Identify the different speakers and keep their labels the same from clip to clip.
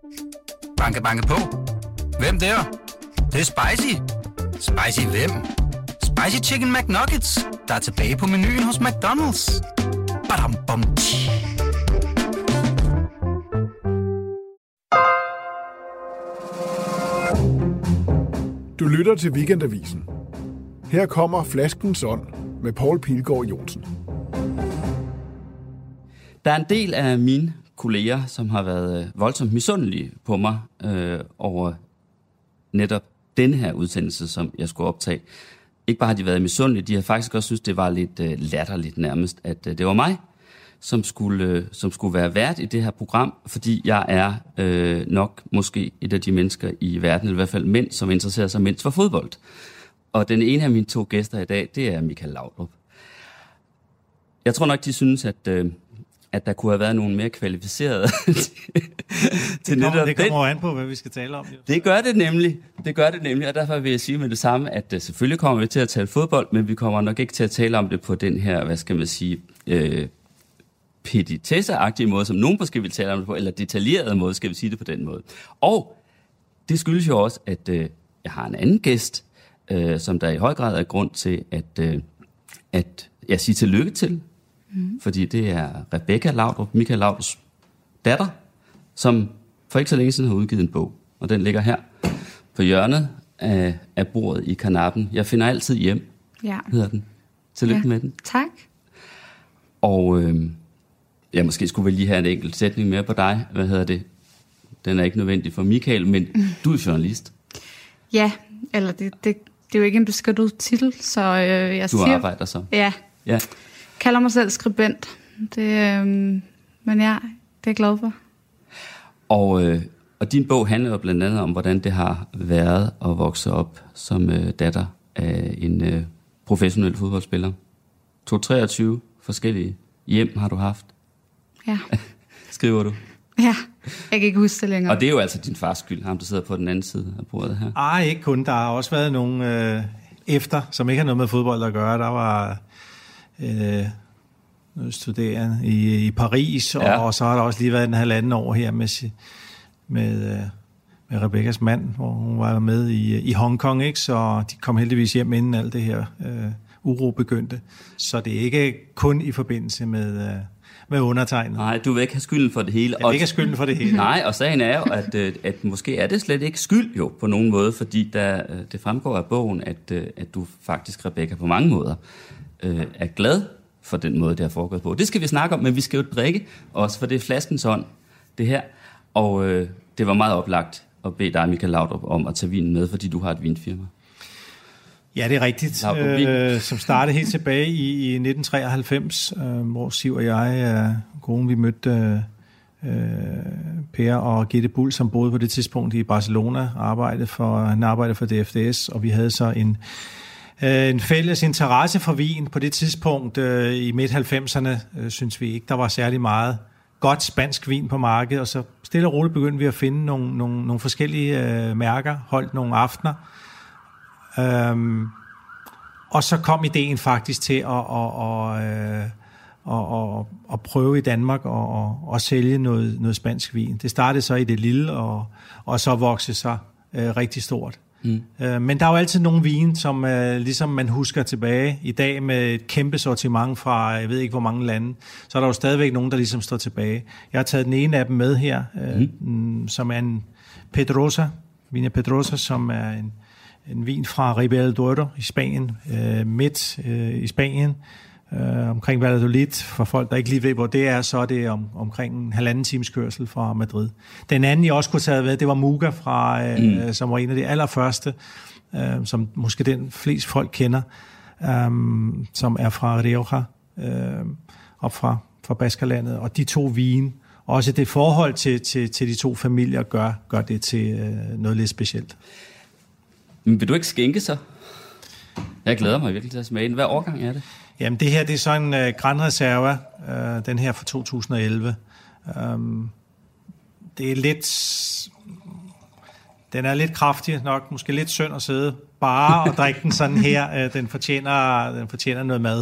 Speaker 1: Banke, banke på. Hvem der? Det er spicy. Spicy hvem? Spicy Chicken McNuggets, der er tilbage på menuen hos McDonald's. Badum, bom, tji.
Speaker 2: Du lytter til Weekendavisen. Her kommer Flaskens Ånd med Poul Pilgaard Johnsen.
Speaker 3: Der er en del af mine kolleger, som har været voldsomt misundelige på mig over netop denne her udsendelse, som jeg skulle optage. Ikke bare har de været misundelige, de har faktisk også synes, det var lidt latterligt nærmest, at det var mig, som skulle være vært i det her program, fordi jeg er nok måske et af de mennesker i verden, eller i hvert fald mænd, som interesserer sig mindst for fodbold. Og den ene af mine to gæster i dag, det er Michael Laudrup. Jeg tror nok, de synes, at der kunne have været nogen mere kvalificerede til netop
Speaker 4: det kommer an på, hvad vi skal tale om. Jo.
Speaker 3: Det gør det nemlig, og derfor vil jeg sige med det samme, at selvfølgelig kommer vi til at tale fodbold, men vi kommer nok ikke til at tale om det på den her, hvad skal man sige, petitesseagtige måde, som nogen måske vil tale om det på, eller detaljerede måde, skal vi sige det på den måde. Og det skyldes jo også, at jeg har en anden gæst, som der i høj grad er grund til, at jeg siger tillykke til. Fordi det er Rebecca Laudrup, Michael Laudrups datter, som for ikke så længe siden har udgivet en bog. Og den ligger her på hjørnet af bordet i karnappen. Jeg finder altid hjem, hedder den. Tillykke med den.
Speaker 5: Tak.
Speaker 3: Og jeg måske skulle vel lige have en enkelt sætning mere på dig. Hvad hedder det? Den er ikke nødvendig for Michael, men du er journalist. Ja,
Speaker 5: eller det er jo ikke en beskyttet titel, så jeg
Speaker 3: siger... Du arbejder så.
Speaker 5: Ja. Kalder mig selv skribent. Men ja, det er jeg glad for.
Speaker 3: Og din bog handler jo blandt andet om, hvordan det har været at vokse op som datter af en professionel fodboldspiller. 23 forskellige hjem har du haft.
Speaker 5: Ja.
Speaker 3: Skriver du?
Speaker 5: Ja, jeg kan ikke huske det længere.
Speaker 3: Og det er jo altså din fars skyld, ham der sidder på den anden side af bordet her.
Speaker 4: Ej, ikke kun. Der har også været nogle efter, som ikke har noget med fodbold at gøre. Der var... studerende i Paris, og så har der også lige været en halvanden år her med Rebekkas mand, hvor hun var med i Hongkong, ikke? Så de kom heldigvis hjem inden alt det her uro begyndte. Så det er ikke kun i forbindelse med undertegnet.
Speaker 3: Nej, du vil ikke have skylden for det hele.
Speaker 4: Jeg vil ikke have skylden for det hele.
Speaker 3: Nej, og sagen er jo, at måske er det slet ikke skyld jo på nogen måde, fordi det fremgår af bogen, at du faktisk, Rebecca, på mange måder er glad for den måde, det har foregået på. Det skal vi snakke om, men vi skal jo drikke også, for det er Flaskens Ånd, det her. Og det var meget oplagt at bede dig, Michael Laudrup, om at tage vinen med, fordi du har et vinfirma.
Speaker 4: Ja, det er rigtigt. Som startede helt tilbage i 1993, hvor Siv og jeg, konen, vi mødte Per og Gitte Bull, som boede på det tidspunkt i Barcelona, han arbejdede for DFDS, og vi havde så en fælles interesse for vin på det tidspunkt i midt-90'erne, synes vi ikke, der var særlig meget godt spansk vin på markedet, og så stille og roligt begyndte vi at finde nogle forskellige mærker, holdt nogle aftener, og så kom ideen faktisk til at prøve i Danmark og sælge noget spansk vin. Det startede så i det lille, og så voksede sig rigtig stort. Men der er jo altid nogle vine, som ligesom man husker tilbage i dag med et kæmpe sortiment fra, jeg ved ikke hvor mange lande, så er der jo stadigvæk nogen, der ligesom står tilbage. Jeg har taget den ene af dem med her, som er en Pedrosa, Viña Pedrosa, som er en vin fra Ribera del Duero i Spanien, midt i Spanien, omkring Valladolid. For folk, der ikke lige ved, hvor det er, så er det omkring en 1,5 times kørsel fra Madrid. Den anden, jeg også kunne tage med, det var Muga, som var en af de allerførste, som måske den flest folk kender, som er fra Rioja, op fra Baskerlandet. Og de to vine, også det forhold til de to familier, gør det til noget lidt specielt.
Speaker 3: Men vil du ikke skænke så? Jeg glæder mig virkelig til at smage den. Hvad årgang er det?
Speaker 4: Jamen det her, det er så en Gran Reserva, den her fra 2011. Det er lidt... Den er lidt kraftig nok, måske lidt synd at sidde bare og drikke den sådan her. Den fortjener noget mad.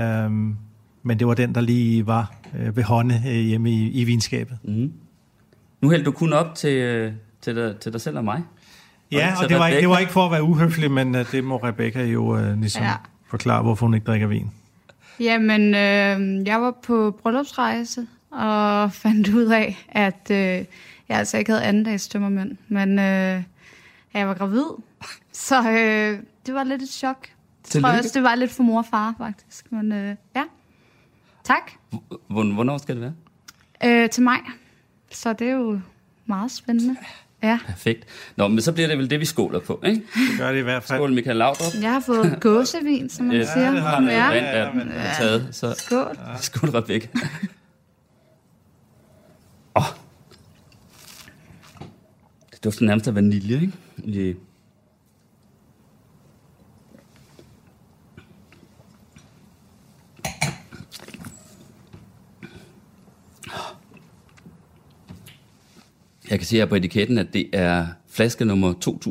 Speaker 4: Men det var den, der lige var ved hånde hjemme i vinskabet.
Speaker 3: Nu hældte du kun op til dig selv og mig.
Speaker 4: Ja, og det var ikke for at være uhøflig, men det må Rebecca jo ligesom forklare, hvorfor hun ikke drikker vin.
Speaker 5: Jamen, jeg var på bryllupsrejse og fandt ud af, at jeg altså ikke havde andendags tømmermænd, men jeg var gravid. Så det var lidt et chok. Jeg tror også, det var lidt for mor og far, faktisk. Men ja, tak.
Speaker 3: Hvornår skal det være?
Speaker 5: Til mig. Så det er jo meget spændende. Ja.
Speaker 3: Perfekt. Nå, men så bliver det vel det, vi skåler på, ikke?
Speaker 4: Det gør det i hvert fald.
Speaker 3: Skål, Michael Laudrup.
Speaker 5: Jeg har fået gåsevin, som man siger.
Speaker 3: Det har jeg taget. Så.
Speaker 5: Skål.
Speaker 3: Skål, Rebecca. Det dufter nærmest af vanilje, ikke? Jeg kan se her på etiketten, at det er flaske nummer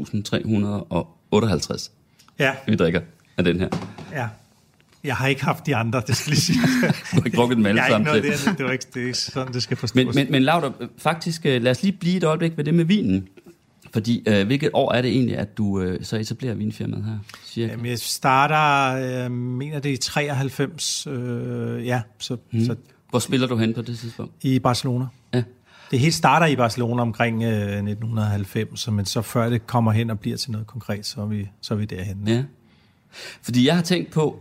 Speaker 3: 2358.
Speaker 4: Ja.
Speaker 3: Vi drikker af den her.
Speaker 4: Ja. Jeg har ikke haft de andre, det skal lige sige.
Speaker 3: Du har ikke drukket dem alle sammen til.
Speaker 4: Det er ikke sådan, det skal forstås.
Speaker 3: Men Laudrup, faktisk, lad os lige blive et øjeblik ved det med vinen. Fordi, hvilket år er det egentlig, at du så etablerer vinfirmaet her? Cirka?
Speaker 4: Jamen, jeg starter, mener det i 93, ja. Så
Speaker 3: Hvor spiller du hen på det tidspunkt?
Speaker 4: I Barcelona.
Speaker 3: Ja.
Speaker 4: Det hele starter i Barcelona omkring 1990, men så før det kommer hen og bliver til noget konkret, så er vi derhen.
Speaker 3: Ja. Fordi jeg har tænkt på,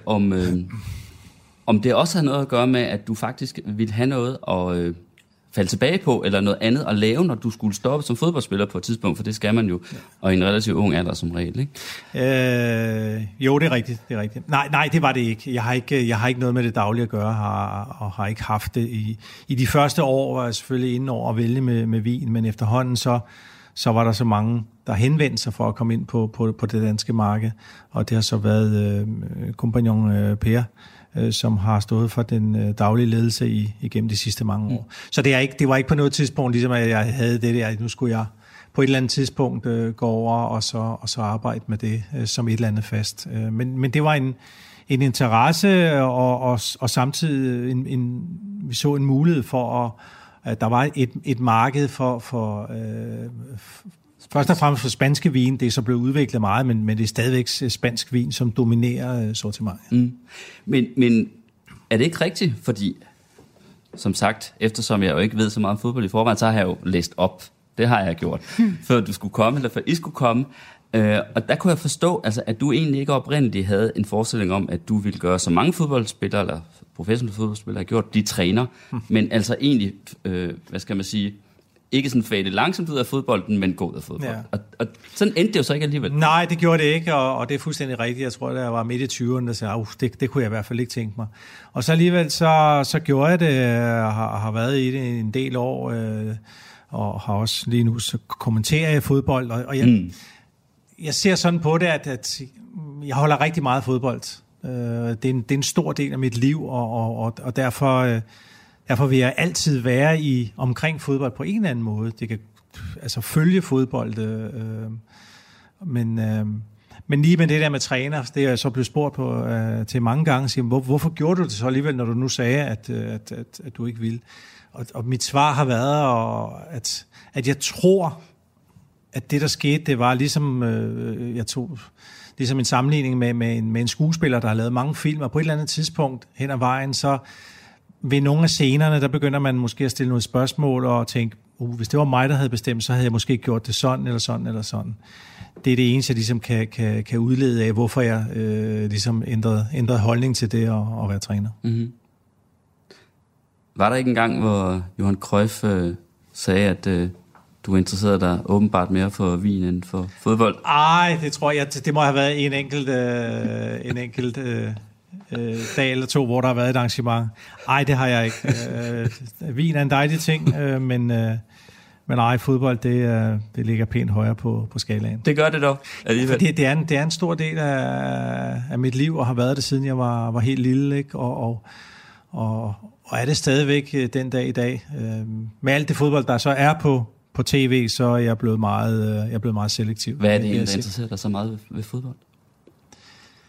Speaker 3: om det også har noget at gøre med, at du faktisk ville have noget at falde tilbage på, eller noget andet at lave, når du skulle stoppe som fodboldspiller på et tidspunkt, for det skal man jo, og i en relativt ung alder som regel, ikke?
Speaker 4: Jo, det er rigtigt. Nej, det var det ikke. Jeg har ikke noget med det daglige at gøre, og har ikke haft det. I de første år var jeg selvfølgelig inde over at vælge med vin, men efterhånden så var der så mange, der henvendte sig for at komme ind på det danske marked, og det har så været kompagnon Per, som har stået for den daglige ledelse igennem de sidste mange år. Så det var ikke på noget tidspunkt, ligesom at jeg havde det der, nu skulle jeg på et eller andet tidspunkt gå over og så arbejde med det som et eller andet fast. Men det var en interesse, og samtidig vi så en mulighed for, at der var et marked for først og fremmest for spanske vin. Det er så blevet udviklet meget, men det er stadigvæk spansk vin, som dominerer sortimentet.
Speaker 3: Men er det ikke rigtigt? Fordi, som sagt, eftersom jeg jo ikke ved så meget om fodbold i forvejen, så har jeg jo læst op. Det har jeg gjort, før du skulle komme, eller før I skulle komme. Og der kunne jeg forstå, altså, at du egentlig ikke oprindeligt havde en forestilling om, at du ville gøre så mange fodboldspillere, eller professionelle fodboldspillere har gjort, de træner. Men altså egentlig, hvad skal man sige, ikke sådan fade langsomt ud af fodbolden, men gå ud af fodbold. Ja. Og sådan endte det jo så ikke alligevel.
Speaker 4: Nej, det gjorde det ikke, og det er fuldstændig rigtigt. Jeg tror, da jeg var midt i 20'erne, der sagde, det kunne jeg i hvert fald ikke tænke mig. Og så alligevel, så gjorde jeg det, har været i det en del år, og har også lige nu, så kommenterer jeg fodbold, og jeg ser sådan på det, at jeg holder rigtig meget fodbold. Det er en stor del af mit liv, og derfor vil jeg altid være omkring fodbold på en eller anden måde. Det kan altså følge fodbold, men lige med det der med træner, det er jeg så blevet spurgt på til mange gange, siger, hvorfor gjorde du det så alligevel, når du nu sagde, at du ikke ville? Og mit svar har været, at jeg tror, at det der skete, det var ligesom, jeg tog ligesom en sammenligning med en skuespiller, der har lavet mange film, og på et eller andet tidspunkt hen ad vejen, så ved nogle af scenerne, der begynder man måske at stille nogle spørgsmål og tænke, hvis det var mig, der havde bestemt, så havde jeg måske gjort det sådan eller sådan eller sådan. Det er det eneste, jeg ligesom kan udlede af, hvorfor jeg ligesom ændrede holdning til det at være træner.
Speaker 3: Mm-hmm. Var der ikke en gang, hvor Johan Cruyff sagde, at du interesserede dig åbenbart mere for vin end for fodbold?
Speaker 4: Nej, det tror jeg, det må have været en enkelt dag eller to, hvor der har været et arrangement. Nej, det har jeg ikke. Vin er en dejlig ting, men nej, fodbold, det ligger pænt højere på skalaen.
Speaker 3: Det gør det dog alligevel.
Speaker 4: Det er en stor del af mit liv, og har været det, siden jeg var helt lille, ikke? Og er det stadigvæk den dag i dag. Med alt det fodbold, der så er på tv, så er jeg blevet meget selektiv.
Speaker 3: Hvad er det egentlig, der interesserer dig så meget ved fodbold?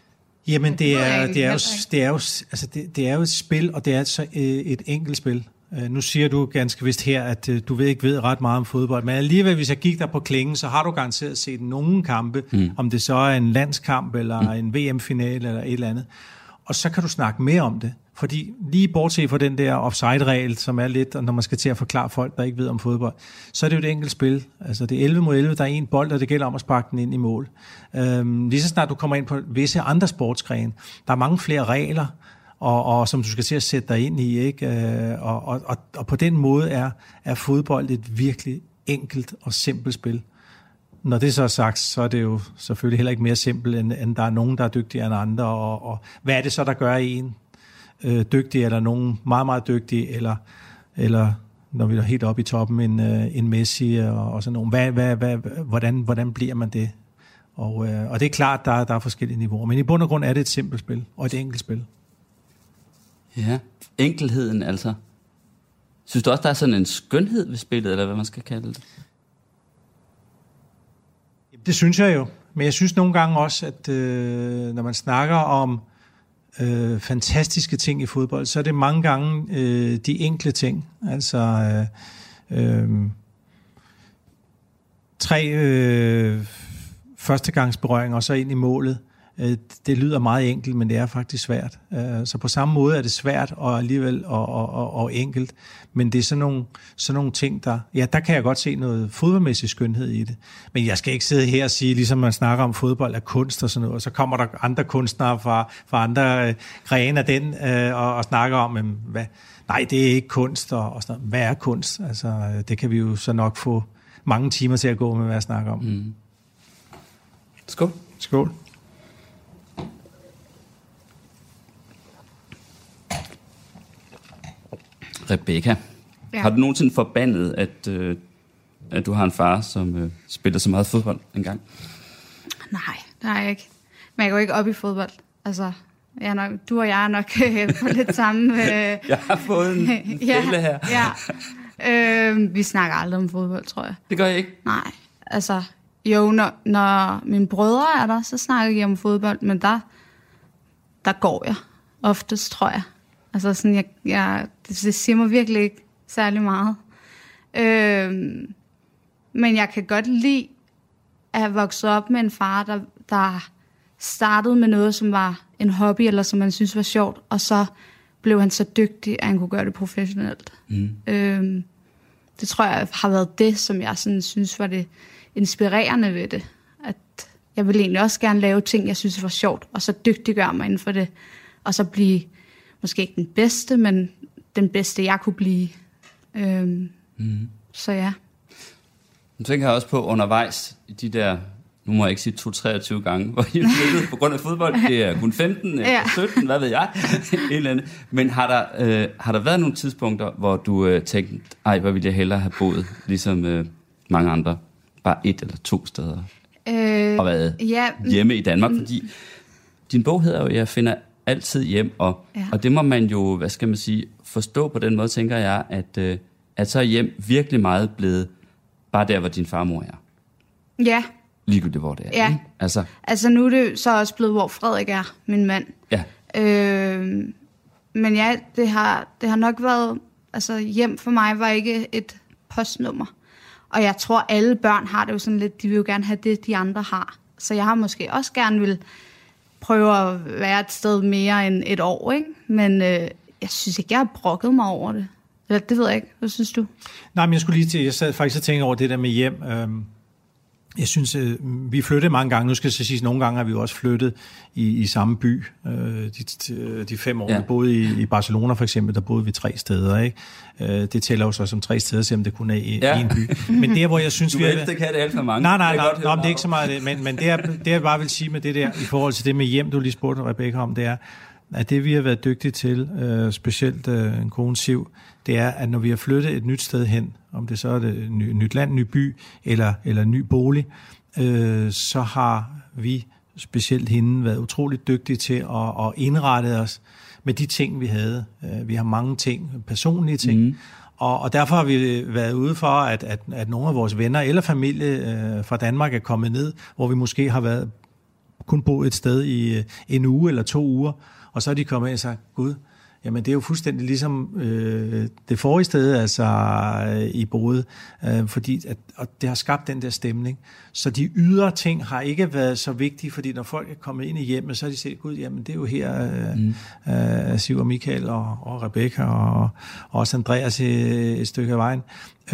Speaker 4: Jamen, det er jo et spil, og det er altså et enkelt spil. Nu siger du ganske vist her, at du ikke ved ret meget om fodbold, men alligevel, hvis jeg gik der på klingen, så har du garanteret set nogle kampe, om det så er en landskamp, eller en VM-finale, eller et eller andet. Og så kan du snakke mere om det. Fordi lige bortset fra den der offside-regel, som er lidt, når man skal til at forklare folk, der ikke ved om fodbold, så er det jo et enkelt spil. Altså det er 11 mod 11, der er en bold, og det gælder om at sparke den ind i mål. Lige så snart du kommer ind på visse andre sportsgrene, der er mange flere regler, og som du skal til at sætte dig ind i, ikke? Og på den måde er fodbold et virkelig enkelt og simpelt spil. Når det så er sagt, så er det jo selvfølgelig heller ikke mere simpelt, end der er nogen, der er dygtigere end andre. Og hvad er det så, der gør en dygtig, eller nogen meget, meget dygtig, eller når vi er helt oppe i toppen, en Messi og sådan nogen. Hvordan bliver man det? Og det er klart, der er forskellige niveauer. Men i bund og grund er det et simpelt spil, og et enkelt spil.
Speaker 3: Ja, enkelheden altså. Synes du også, der er sådan en skønhed ved spillet, eller hvad man skal kalde det?
Speaker 4: Det synes jeg jo. Men jeg synes nogle gange også, at når man snakker om fantastiske ting i fodbold, så er det mange gange de enkle ting. Altså 3 førstegangsberøringer og så ind i målet. Det lyder meget enkelt, men det er faktisk svært. Så på samme måde er det svært og alligevel og enkelt. Men det er sådan nogle ting, der kan jeg godt se noget fodboldmæssig skønhed i det. Men jeg skal ikke sidde her og sige, ligesom man snakker om fodbold af kunst og sådan noget, og så kommer der andre kunstnere fra andre grene af den og snakker om, nej, det er ikke kunst, og sådan noget. Hvad er kunst? Altså, det kan vi jo så nok få mange timer til at gå med, hvad jeg snakker om.
Speaker 3: Mm. Skål.
Speaker 4: Skål.
Speaker 3: Rebecca, har du nogensinde forbandet, at du har en far, som spiller så meget fodbold engang?
Speaker 5: Nej, det har jeg ikke. Men jeg går ikke op i fodbold. Altså, du og jeg er nok på lidt samme...
Speaker 3: Jeg har fået en fælde her.
Speaker 5: Ja. Vi snakker aldrig om fodbold, tror jeg.
Speaker 3: Det gør jeg ikke?
Speaker 5: Nej, altså... Jo, når mine brødre er der, så snakker jeg om fodbold, men der går jeg oftest, tror jeg. Altså sådan, det siger mig virkelig ikke særlig meget. Men jeg kan godt lide at have vokset op med en far, der startede med noget, som var en hobby, eller som man synes var sjovt, og så blev han så dygtig, at han kunne gøre det professionelt. Det tror jeg har været det, som jeg sådan synes var det inspirerende ved det. At jeg ville egentlig også gerne lave ting, jeg synes var sjovt, og så dygtiggøre mig inden for det, og så blive måske ikke den bedste, men den bedste, jeg kunne blive. Så ja.
Speaker 3: Nu tænker jeg også på undervejs i de der, nu må jeg ikke sige 23 gange, hvor I flyttede på grund af fodbold. Det er kun 15, eller 17, hvad ved jeg. Et eller andet. Men har der været nogle tidspunkter, hvor du tænkte, hvor ville jeg hellere have boet, ligesom mange andre, bare 1 eller 2 steder, og været hjemme i Danmark? Fordi din bog hedder jo, jeg finder altid hjem, og det må man jo, hvad skal man sige, forstå på den måde, tænker jeg, at så er hjem virkelig meget blevet bare der, hvor din farmor er. Ja. Ligegyldigt, hvor det er.
Speaker 5: Ja. Altså nu er det så også blevet, hvor Frederik er, min mand.
Speaker 3: Ja.
Speaker 5: Men ja, det har nok været, altså hjem for mig var ikke et postnummer. Og jeg tror, alle børn har det jo sådan lidt, de vil jo gerne have det, de andre har. Så jeg har måske også gerne vil prøve at være et sted mere end 1 år, ikke? Men jeg synes ikke, jeg har brokket mig over det. Eller det ved jeg ikke. Hvad synes du?
Speaker 4: Nej, men jeg sad faktisk og tænkte over det der med hjem. Jeg synes, vi flyttede mange gange. Nu skal jeg så sige, nogle gange har vi jo også flyttet i samme by. De 5 år, vi boede i Barcelona for eksempel, der boede vi 3 steder. Ikke? Det tæller jo så som 3 steder, selvom det kun er en by. Men der, hvor jeg synes,
Speaker 3: vi er... Det kan det alt for mange.
Speaker 4: Nej, det er ikke så meget det. Men det jeg bare vil sige med det der, i forhold til det med hjem, du lige spurgte Rebecca om, det er, at det vi har været dygtige til, specielt en kone Siv, det er, at når vi har flyttet et nyt sted hen, om det så er et nyt land, ny by eller ny bolig, så har vi, specielt hende, været utroligt dygtige til at indrette os med de ting, vi havde. Vi har mange ting, personlige ting, og derfor har vi været ude for, at nogle af vores venner eller familie fra Danmark er kommet ned, hvor vi måske har kun boet et sted i 1 uge eller 2 uger, og så er de kommet ind og sagt, Gud, Jamen, det er jo fuldstændig ligesom det forrige sted, altså i Både, fordi og det har skabt den der stemning. Så de ydre ting har ikke været så vigtige, fordi når folk er kommet ind i hjemmet, så har de set, gud, jamen det er jo her Siv og Michael og Rebecca og også Andreas et stykke af vejen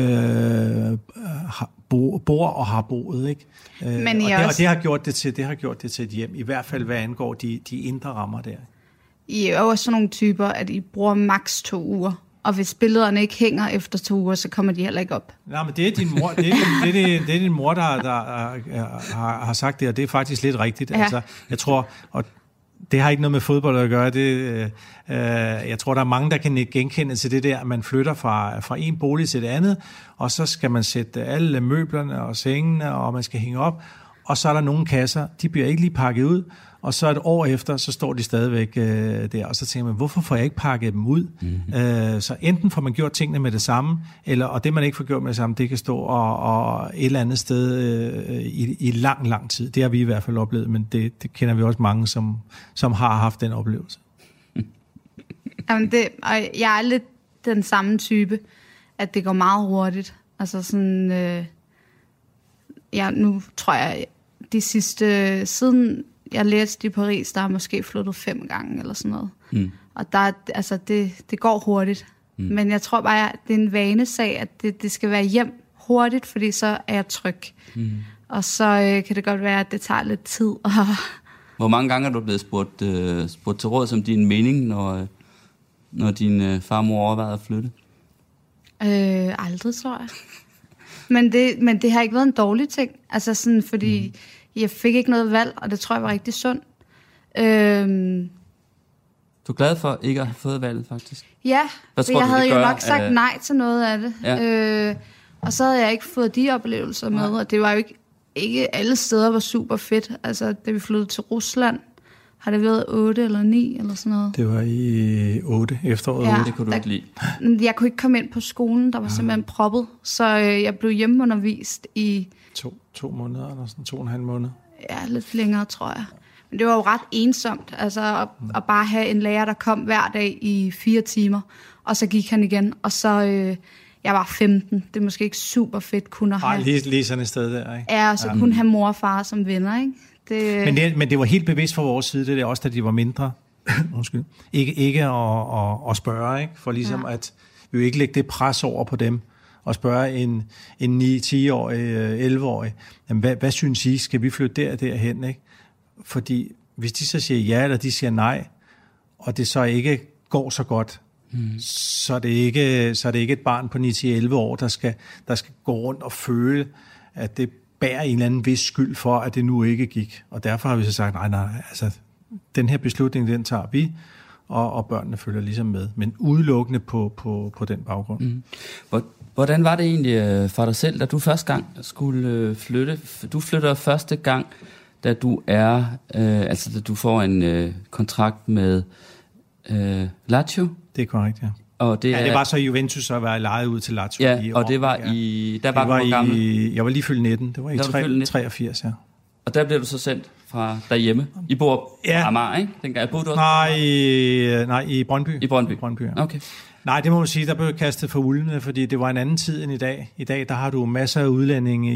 Speaker 4: bor og har boet, ikke? Men og det har gjort det til et hjem, i hvert fald hvad angår de indre rammer der.
Speaker 5: I er også sådan nogle typer, at I bruger maks 2 uger, og hvis billederne ikke hænger efter 2 uger, så kommer de heller ikke op.
Speaker 4: Nej, men det er din mor, det er din mor, der har sagt det, og det er faktisk lidt rigtigt. Ja. Altså, jeg tror, og det har ikke noget med fodbold at gøre. Jeg tror, der er mange, der kan genkende til det der, at man flytter fra en bolig til det andet, og så skal man sætte alle møblerne og sengene, og man skal hænge op, og så er der nogle kasser, de bliver ikke lige pakket ud, og så et år efter, så står de stadigvæk der, og så tænker man, hvorfor får jeg ikke pakket dem ud? Så enten får man gjort tingene med det samme, og det man ikke får gjort med det samme, det kan stå og et eller andet sted i lang tid. Det har vi i hvert fald oplevet, men det kender vi også mange, som har haft den oplevelse.
Speaker 5: Jamen jeg er lidt den samme type, at det går meget hurtigt. Altså sådan, nu tror jeg, de sidste, siden jeg læste i Paris, der har måske flyttet 5 gange eller sådan noget. Og der, altså det går hurtigt. Men jeg tror bare, at det er en vanesag, at det skal være hjem hurtigt, fordi så er jeg tryg. Og så kan det godt være, at det tager lidt tid.
Speaker 3: Hvor mange gange er du blevet spurgt til råd som din mening, når din farmor overvejede at flytte?
Speaker 5: Aldrig, tror jeg. Men det har ikke været en dårlig ting. Altså sådan, fordi jeg fik ikke noget valg, og det tror jeg var rigtig sundt.
Speaker 3: Du er glad for ikke at have fået valget, faktisk?
Speaker 5: Ja, for jeg havde jo nok sagt nej til noget af det. Ja. Og så havde jeg ikke fået de oplevelser med, og det var jo ikke alle steder var super fedt. Altså, da vi flyttede til Rusland, har det været 8 eller 9 eller sådan noget?
Speaker 4: Det var i 8, efteråret 8.
Speaker 3: Det kunne du ikke lide.
Speaker 5: Jeg kunne ikke komme ind på skolen, der var simpelthen proppet, så jeg blev hjemmeundervist i
Speaker 4: 2 måneder eller sådan 2,5 måneder.
Speaker 5: Ja, lidt længere, tror jeg. Men det var jo ret ensomt, altså at bare have en lærer, der kom hver dag i 4 timer, og så gik han igen, og så jeg var 15. Det er måske ikke super fedt kun at have.
Speaker 4: Lige sådan et sted der, ikke?
Speaker 5: Ja, og så kunne have mor og far som venner, ikke?
Speaker 4: Men det var helt bevidst fra vores side, det der også, da de var mindre. Undskyld. Ikke at spørge, ikke? For ligesom at vi jo ikke lægge det pres over på dem, og spørge en 9-10-årig, 11-årig, jamen, hvad synes I, skal vi flytte derhen, ikke? Fordi hvis de så siger ja, eller de siger nej, og det så ikke går så godt, så er det ikke et barn på 9-11 år, der skal gå rundt og føle, at det bærer en eller anden vis skyld for, at det nu ikke gik. Og derfor har vi så sagt, nej, altså den her beslutning, den tager vi, og børnene følger ligesom med, men udelukkende på den baggrund.
Speaker 3: Hvordan var det egentlig for dig selv, da du første gang skulle flytte? Du flytter første gang, da du da du får en kontrakt med Lazio.
Speaker 4: Det er korrekt, ja. Og det var så Juventus, så var jeg lejet ud til Lazio.
Speaker 3: Ja, og det var
Speaker 4: jeg var lige fyldt 19. Det var i 83, ja.
Speaker 3: Og der blev du så sendt fra derhjemme. I bor på Amager, ikke? Dengang boede du også?
Speaker 4: Nej, i Brøndby.
Speaker 3: I Brøndby?
Speaker 4: Ja. Okay. Nej, det må man sige, der blev kastet for uldene, fordi det var en anden tid end i dag. I dag, der har du masser af udlændinge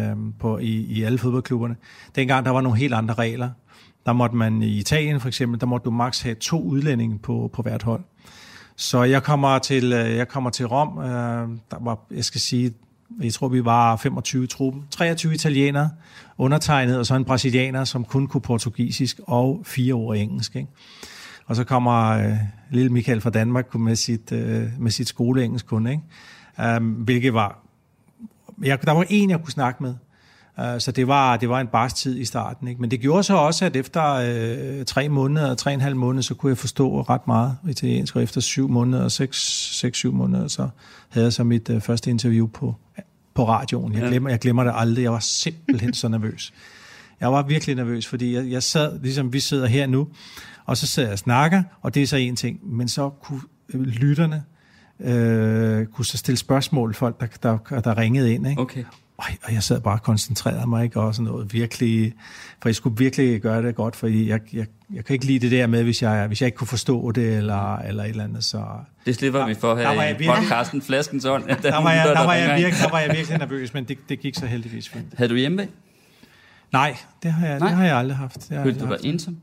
Speaker 4: i alle fodboldklubberne. Dengang, der var nogle helt andre regler. Der måtte man i Italien for eksempel, der måtte du maks have 2 udlændinge på hvert hold. Så jeg kommer til Rom, der var, jeg tror vi var 25 i truppen, 23 italienere undertegnet, og så en brasilianer, som kun kunne portugisisk og 4 ord engelsk, ikke? Og så kommer lille Michael fra Danmark med sit skoleengelsk kun, ikke? Hvilket var, der var en, jeg kunne snakke med. Så det var en barstid i starten, ikke? Men det gjorde så også, at efter 3 måneder, 3,5 måneder, så kunne jeg forstå ret meget italiensk, og efter 7 måneder, 6-7 måneder, så havde jeg så mit første interview på radioen. Jeg glemmer det aldrig. Jeg var simpelthen så nervøs. Jeg var virkelig nervøs, fordi jeg sad, ligesom vi sidder her nu, og så sidder jeg og snakker, og det er så en ting, men så kunne lytterne kunne så stille spørgsmål, folk der ringede ind, ikke?
Speaker 3: Okay.
Speaker 4: Og jeg sad bare og koncentrerede mig, ikke? Og sådan noget virkelig, for jeg skulle virkelig gøre det godt, for jeg kan ikke lide det der med, hvis jeg ikke kunne forstå det, eller et eller andet, så...
Speaker 3: Det slipper vi for her i podcasten Flaskens Ånd.
Speaker 4: Der var jeg virkelig nervøs, men det gik så heldigvis fint.
Speaker 3: Havde du hjemme?
Speaker 4: Nej, det har jeg aldrig haft.
Speaker 3: Følte du var ensom?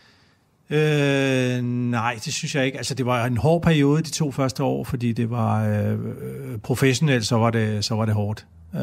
Speaker 4: Nej, det synes jeg ikke. Altså, det var en hård periode de 2 første år, fordi det var professionelt, så var det hårdt.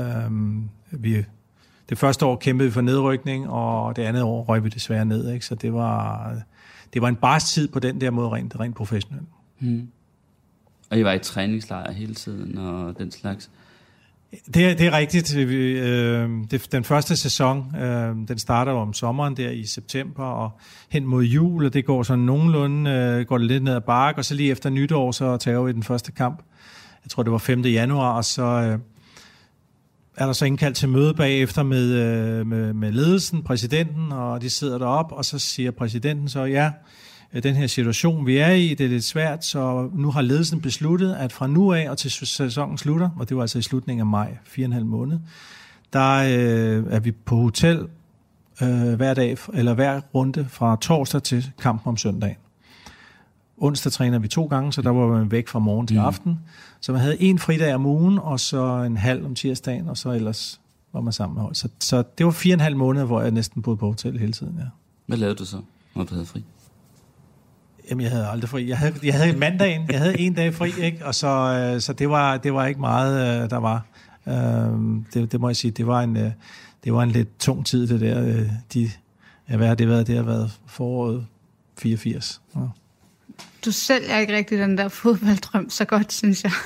Speaker 4: Det første år kæmpede vi for nedrykning, og det andet år røg vi desværre ned, ikke? Så det var en barstid på den der måde rent professionelt.
Speaker 3: Og I var i træningslejr hele tiden og den slags?
Speaker 4: Det er rigtigt. Den første sæson, den starter om sommeren der i september og hen mod jul, og det går sådan nogenlunde, går det lidt ned ad bakke, og så lige efter nytår, så tager vi den første kamp. Jeg tror, det var 5. januar, og så er der så indkaldt til møde bagefter med ledelsen, præsidenten, og de sidder deroppe, og så siger præsidenten så, ja, den her situation, vi er i, det er lidt svært, så nu har ledelsen besluttet, at fra nu af og til sæsonen slutter, og det var altså i slutningen af maj, 4,5 måned, der er vi på hotel hver dag, eller hver runde fra torsdag til kampen om søndagen. Onsdag træner vi 2 gange, så der var man væk fra morgen til aften. Så man havde 1 fridag om ugen, og så en halv om tirsdagen, og så ellers var man sammen med hold. Så det var 4,5 måneder, hvor jeg næsten boede på hotel hele tiden, ja.
Speaker 3: Hvad lavede du så, når du havde fri?
Speaker 4: Jamen, jeg havde aldrig fri. Jeg havde mandagen. Jeg havde 1 dag fri, ikke? Og så det var ikke meget, der var. Det må jeg sige. Det var en lidt tung tid, det der. Det har været foråret 84. Ja.
Speaker 5: Du sælger ikke rigtig den der fodbolddrøm så godt, synes jeg.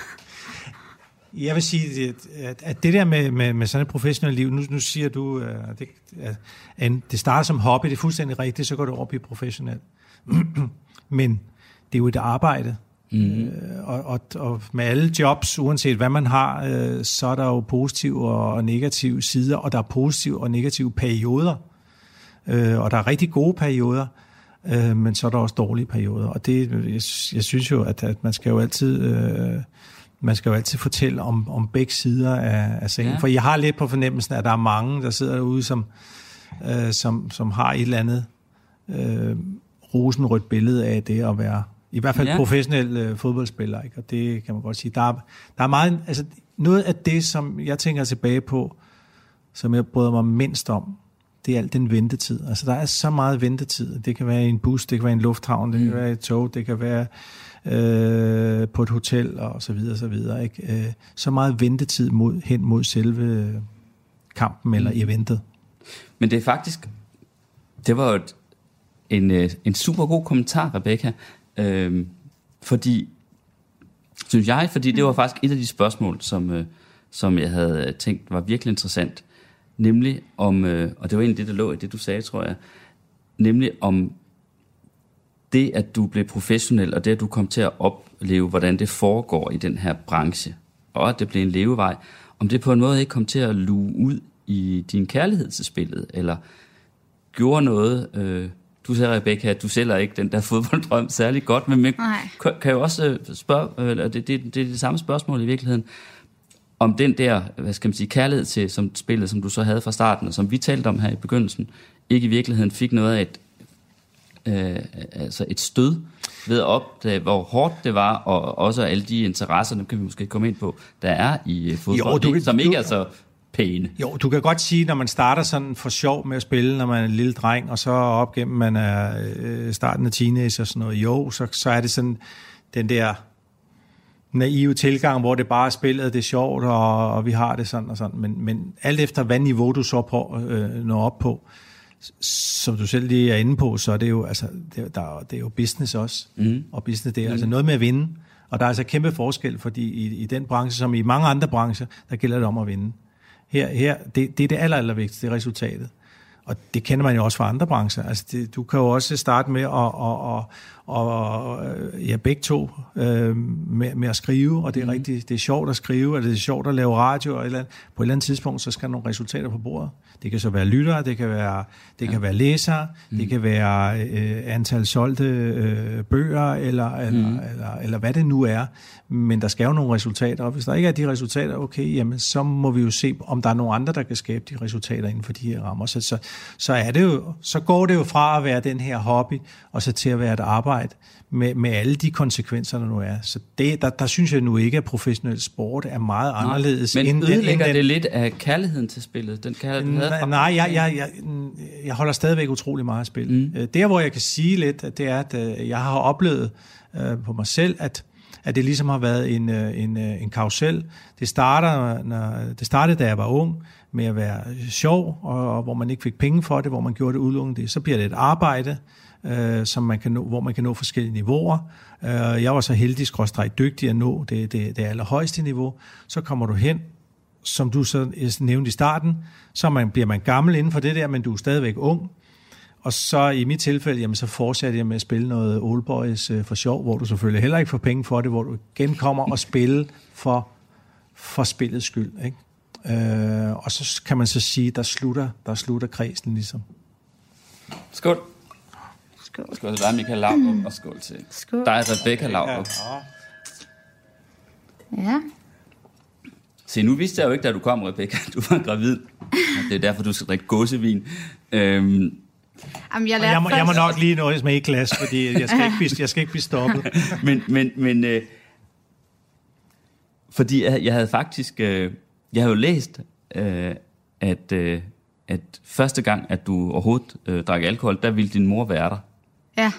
Speaker 4: Jeg vil sige, at det der med sådan et professionelt liv, nu siger du, at det starter som hobby, det er fuldstændig rigtigt, så går det over at blive professionelt. Men det er jo et arbejde, og med alle jobs, uanset hvad man har, så er der jo positive og negative sider, og der er positive og negative perioder, og der er rigtig gode perioder, men så er der også dårlige perioder, og det, jeg synes jo, at man skal jo altid fortælle om begge sider af sagen, for jeg har lidt på fornemmelsen, at der er mange, der sidder derude, som har et eller andet rosenrødt billede af det at være, i hvert fald professionel fodboldspiller, ikke? Og det kan man godt sige. Der er meget, altså noget af det, som jeg tænker tilbage på, som jeg bryder mig mindst om, det er alt den ventetid. Altså der er så meget ventetid. Det kan være i en bus, det kan være i en lufthavn, det kan være i et tog, det kan være på et hotel og så videre, så videre, ikke? Så meget ventetid hen mod selve kampen eller eventet. Men
Speaker 3: det er faktisk, det var jo en super god kommentar, Rebecca, fordi det var faktisk et af de spørgsmål, som jeg havde tænkt var virkelig interessant, nemlig om, og det var egentlig det, der lå i det, du sagde, tror jeg, nemlig om det, at du blev professionel, og det, at du kom til at opleve, hvordan det foregår i den her branche, og at det blev en levevej, om det på en måde ikke kom til at luge ud i din kærlighed til spillet, eller gjorde noget. Du sagde, Rebecca, at du sælger ikke den der fodbolddrøm særlig godt, men man kan jo også spørge, det er det samme spørgsmål i virkeligheden, om den der, hvad skal man sige, kærlighed til som spillet, som du så havde fra starten, og som vi talte om her i begyndelsen, ikke i virkeligheden fik noget af et stød ved at opdage, hvor hårdt det var, og også alle de interesser, dem kan vi måske komme ind på, der er i fodbold, som ikke er så pæne.
Speaker 4: Jo, du kan godt sige, når man starter sådan for sjov med at spille, når man er en lille dreng, og så op gennem man er starten af teenager og sådan noget, jo, så er det sådan den der naive tilgang, hvor det bare er spillet, det er sjovt, og vi har det sådan og sådan, men alt efter hvad niveau du så når op på, som du selv lige er inde på, så er det jo, altså, det er jo business også, og business det er altså noget med at vinde, og der er altså kæmpe forskel, fordi i den branche, som i mange andre brancher, der gælder det om at vinde. Her det er det allervigtigste, det er resultatet. Og det kender man jo også fra andre brancher. Altså du kan jo også starte med begge to med at skrive, og det er rigtigt, det er sjovt at skrive, og det er sjovt at lave radio, og på et eller andet tidspunkt, så skal der nogle resultater på bordet. Det kan så være lyttere, det kan være læsere, det kan være antal solgte bøger, eller hvad det nu er, men der skal jo nogle resultater, og hvis der ikke er de resultater, okay, jamen så må vi jo se, om der er nogle andre, der kan skabe de resultater inden for de her rammer. Så går det jo fra at være den her hobby, og så til at være et arbejde med alle de konsekvenser, der nu er. Så der synes jeg nu ikke, at professionel sport er meget anderledes.
Speaker 3: Men ødelægger det lidt af kærligheden til spillet? Den
Speaker 4: nej, jeg holder stadigvæk utrolig meget af spil. Der, hvor jeg kan sige lidt, det er, at jeg har oplevet på mig selv, at det ligesom har været en karusel. Det startede, da jeg var ung, med at være sjov, og hvor man ikke fik penge for det, hvor man gjorde det udelukkende det. Så bliver det et arbejde, som man kan nå, hvor man kan nå forskellige niveauer. Jeg var så heldig, dygtig at nå det allerhøjeste niveau. Så kommer du hen, som du så nævnte i starten, så bliver man gammel inden for det der, men du er stadigvæk ung. Og så i mit tilfælde, jamen, så fortsatte jeg med at spille noget Old Boys for sjov, hvor du selvfølgelig heller ikke får penge for det, hvor du igen kommer og spille for spillets skyld, ikke? Og så kan man så sige, der slutter kredsen ligesom.
Speaker 3: Skål.
Speaker 5: Skål.
Speaker 3: Skål til dig, Michael Laudrup, og skål til dig, Rebecca Laudrup.
Speaker 5: Ja.
Speaker 3: Se, nu vidste jeg jo ikke, da du kom, Rebecca, du var gravid. Det er derfor, du skal drikke gåsevin.
Speaker 5: Jamen,
Speaker 4: jeg må nok lige nøjes med et glas, fordi jeg skal ikke blive stoppet.
Speaker 3: men fordi jeg havde faktisk... Jeg har jo læst, at første gang, at du overhovedet drak alkohol, der ville din mor være der.
Speaker 5: Ja.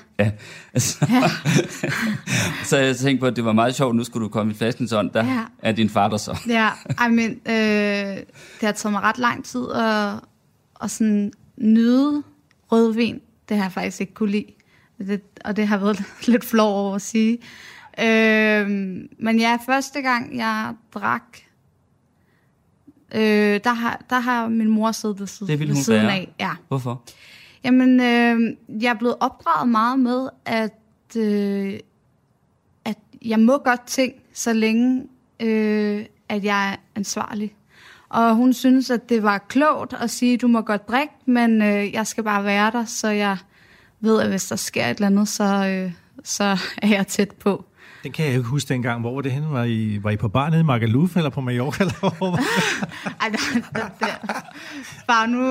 Speaker 3: Så jeg tænkte på, at det var meget sjovt. Nu skulle du komme i flaskens ånd. Der er din far der så.
Speaker 5: Ja, det har taget mig ret lang tid at sådan nyde rødvin. Det har jeg faktisk ikke kunne lide. Og det har været lidt flov over at sige. Men ja, første gang jeg drak, der har min mor siddet ved siden af. Ja.
Speaker 3: Hvorfor?
Speaker 5: Jamen, jeg er blevet opdraget meget med, at jeg må godt ting, så længe at jeg er ansvarlig. Og hun synes, at det var klogt at sige, du må godt drikke, men jeg skal bare være der, så jeg ved, at hvis der sker et eller andet, så er jeg tæt på.
Speaker 4: Den kan jeg ikke huske dengang. Hvor var det henne? Var I på bar nede i Magaluf, eller på Mallorca? Eller hvor?
Speaker 5: Bare nu,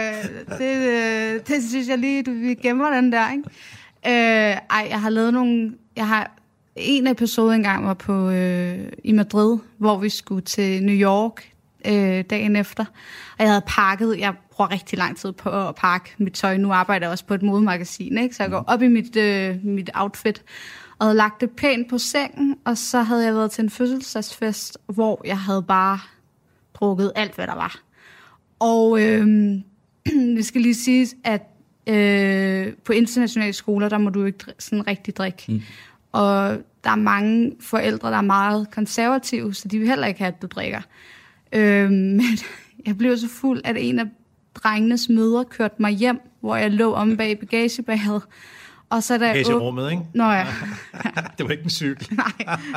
Speaker 5: det synes jeg lige, vi gemmer den der, ikke? Jeg har lavet nogle... En episode engang var på i Madrid, hvor vi skulle til New York dagen efter. Og jeg havde pakket... Jeg bruger rigtig lang tid på at pakke mit tøj. Nu arbejder jeg også på et modemagasin, ikke? Så jeg går op i mit outfit og havde lagt det pænt på sengen, og så havde jeg været til en fødselsdagsfest, hvor jeg havde bare drukket alt, hvad der var. Og det skal lige siges, at på internationale skoler, der må du ikke sådan rigtig drikke. Og der er mange forældre, der er meget konservative, så de vil heller ikke have, at du drikker. Men jeg blev så fuld, at en af drengenes mødre kørte mig hjem, hvor jeg lå om bag bagagebæret. Og så der
Speaker 4: bagagerummet, ikke?
Speaker 5: Nå ja.
Speaker 4: Det var ikke en cykel.
Speaker 5: Nej.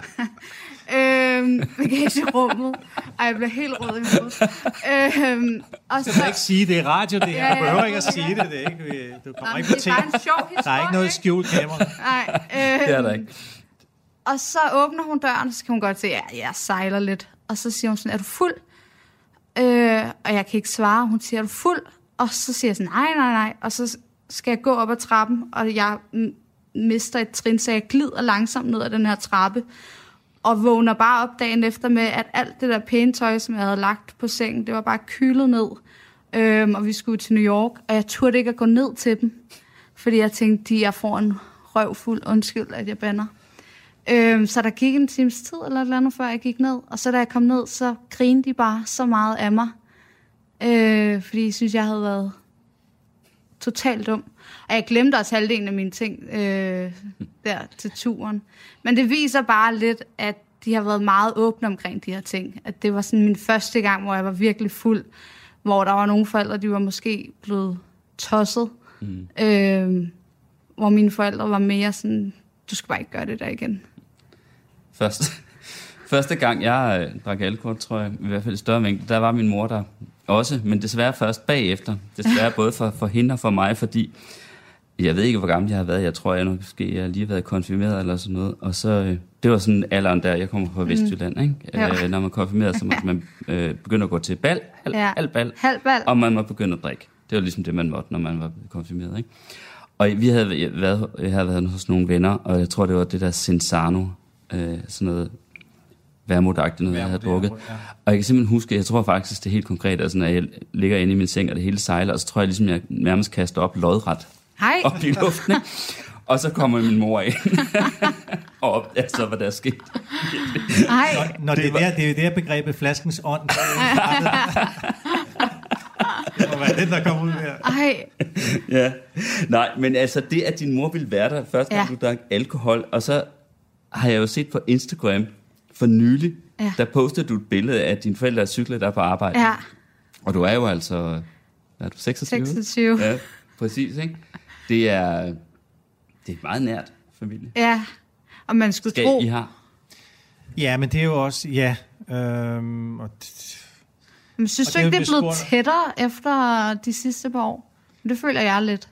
Speaker 5: Bagagerummet. Ej, jeg bliver helt rød i hovedet.
Speaker 4: Og så kan ikke sige, det er radio, det her. Du behøver ikke at sige det. Det er ikke, du kommer ikke på ting.
Speaker 5: Det er bare en sjov historie.
Speaker 4: Der er ikke noget skjult kamera.
Speaker 5: Nej.
Speaker 3: Det er der ikke.
Speaker 5: Og så åbner hun døren, og så kan hun godt se, at jeg sejler lidt. Og så siger hun sådan, er du fuld? Og jeg kan ikke svare. Hun siger, er du fuld? Og så siger jeg sådan, nej. Og så skal jeg gå op ad trappen, og jeg mister et trin, så jeg glider langsomt ned ad den her trappe, og vågner bare op dagen efter med, at alt det der pæne tøj, som jeg havde lagt på sengen, det var bare kylet ned. Og vi skulle til New York, og jeg turde ikke at gå ned til dem, fordi jeg tænkte, jeg får en røvfuld, undskyld, at jeg bander. Så der gik en times tid eller et eller andet, før jeg gik ned, og så da jeg kom ned, så grinede de bare så meget af mig, fordi jeg synes, jeg havde været totalt dum. Og jeg glemte også halvdelen af mine ting der til turen. Men det viser bare lidt, at de har været meget åbne omkring de her ting. At det var sådan min første gang, hvor jeg var virkelig fuld. Hvor der var nogle forældre, de var måske blevet tosset. Hvor mine forældre var mere sådan, du skal bare ikke gøre det der igen.
Speaker 3: Første gang jeg drak alkohol, tror jeg, i hvert fald i større mængde, der var min mor der også, men desværre først bagefter. Desværre både for hende og for mig, fordi jeg ved ikke, hvor gammel jeg har været. Jeg tror, jeg har lige været konfirmeret eller sådan noget. Og så, det var sådan alderen der, jeg kommer fra Vestjylland, ikke? Ja. Når man konfirmerer, så måtte man begynder at gå til bal, halv bal, og man må begynde at drikke. Det var ligesom det, man måtte, når man var konfirmeret, ikke? Og jeg havde været hos nogle venner, og jeg tror, det var det der Cinzano, sådan noget værmutagtigt noget, jeg havde drukket. Ja. Og jeg kan simpelthen huske, jeg tror faktisk, det er helt konkret, altså når jeg ligger inde i min seng, og det hele sejler, og så tror jeg ligesom, jeg nærmest kaster op lodret op i luften. Og så kommer min mor ind og opdager så, hvad der er sket.
Speaker 4: Når det er det der begrebet flaskens ånd. Det må være det, der kommer ud her.
Speaker 3: Ja. Nej, men altså det, at din mor ville være der først, da du drak alkohol, og så har jeg jo set på Instagram for nylig, der postede du et billede af dine forældre cykler der på arbejde. Ja. Og du er jo altså, er du 26?
Speaker 5: 26.
Speaker 3: Ja, præcis, ikke? Det er meget nært familie.
Speaker 5: Ja, og man skulle tro.
Speaker 3: I har.
Speaker 4: Ja, men det er jo også,
Speaker 5: Men synes du ikke, det er blevet tættere efter de sidste par år? Det føler jeg lidt.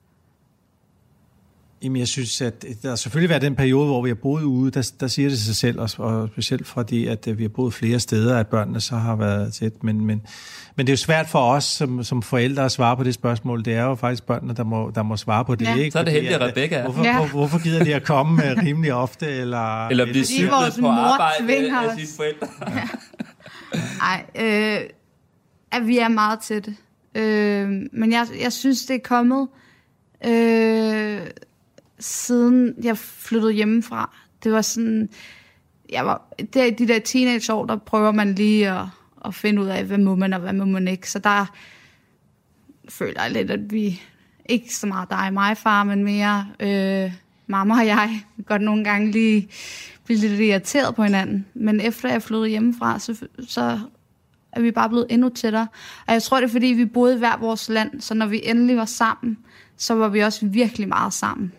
Speaker 4: Jamen, jeg synes, at der har selvfølgelig været den periode, hvor vi har boet ude, der siger det sig selv, og specielt fordi, at vi har boet flere steder, at børnene så har været tæt. Men det er jo svært for os som forældre at svare på det spørgsmål. Det er jo faktisk børnene, der må svare på det.
Speaker 5: Ja.
Speaker 4: Ikke?
Speaker 3: Så er det heldigt, at Rebecca er.
Speaker 4: Hvorfor gider de at komme rimelig ofte? Eller
Speaker 3: blive cyklet på arbejde af sine forældre?
Speaker 5: Nej, at vi er meget tætte. Men jeg synes, det er kommet siden jeg flyttede hjemmefra. Det var sådan, de der teenageår, der prøver man lige at finde ud af, hvad må man og hvad må man ikke. Så der føler jeg lidt, at vi ikke så meget dig og mig, far, men mere mamma og jeg godt nogle gange lige blive lidt irriteret på hinanden. Men efter jeg flyttede hjemmefra, så er vi bare blevet endnu tættere. Og jeg tror, det er, fordi vi boede i hver vores land, så når vi endelig var sammen, så var vi også virkelig meget sammen.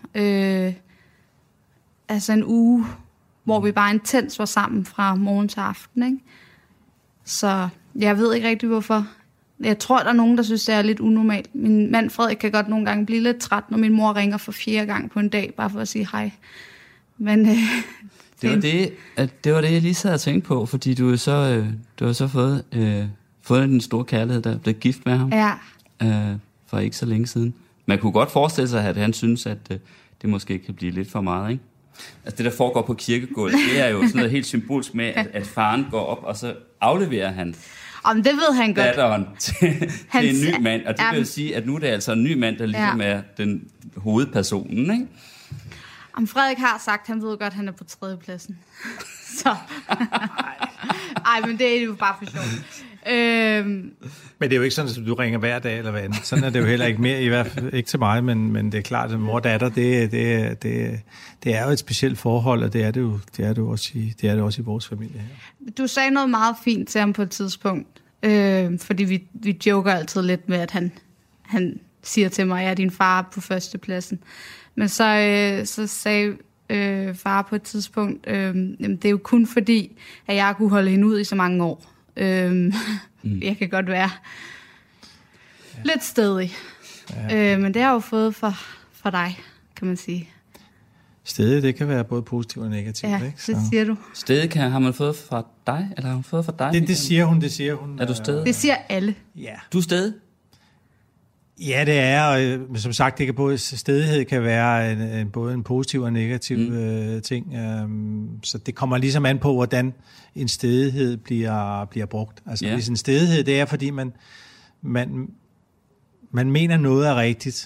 Speaker 5: Altså en uge, hvor vi bare intens var sammen fra morgen til aften, ikke? Så jeg ved ikke rigtig, hvorfor. Jeg tror, der er nogen, der synes, det er lidt unormalt. Min mand Frederik kan godt nogle gange blive lidt træt, når min mor ringer for 4 gange på en dag, bare for at sige hej. Men
Speaker 3: det var det, jeg lige sad og tænkte på, fordi du har så fået den store kærlighed, der blev gift med ham.
Speaker 5: Ja.
Speaker 3: For ikke så længe siden. Man kunne godt forestille sig, at han synes, at det måske kan blive lidt for meget, ikke? Altså det, der foregår på kirkegulvet, det er jo sådan noget helt symbolsk med, at faren går op, og så afleverer han
Speaker 5: det ved han godt.
Speaker 3: Datteren til en ny mand. Og det vil sige, at nu er det altså en ny mand, der ligesom er den hovedpersonen, ikke?
Speaker 5: Frederik har sagt, at han ved godt, at han er på 3. pladsen. Så. Ej, men det er jo bare for sjov.
Speaker 4: Men det er jo ikke sådan, at du ringer hver dag eller hvad andet. Sådan er det jo heller ikke mere, i hvert fald ikke til mig, men det er klart, at mor og datter, det er jo et specielt forhold, og det er det jo også i vores familie her. Du
Speaker 5: sagde noget meget fint til ham på et tidspunkt, fordi vi joker altid lidt med, at han siger til mig, at jeg er din far på 1. pladsen. Men så sagde far på et tidspunkt, det er jo kun fordi, at jeg kunne holde hende ud i så mange år. Jeg kan godt være lidt stedig. Men det har jeg jo fået fra dig, kan man sige.
Speaker 4: Stedig, det kan være både positivt og negativt,
Speaker 5: ikke?
Speaker 4: Så.
Speaker 5: Det siger du.
Speaker 3: Stedig har man fået fra dig, eller har hun fået fra dig?
Speaker 4: Det siger hun.
Speaker 3: Er du stedig?
Speaker 5: Det siger alle.
Speaker 4: Ja.
Speaker 3: Du er stedig?
Speaker 4: Ja, det er, og som sagt, det kan både stedighed kan være både en positiv og negativ ting. Så det kommer ligesom an på, hvordan en stedighed bliver brugt. Altså hvis en stedighed, det er, fordi man mener noget er rigtigt,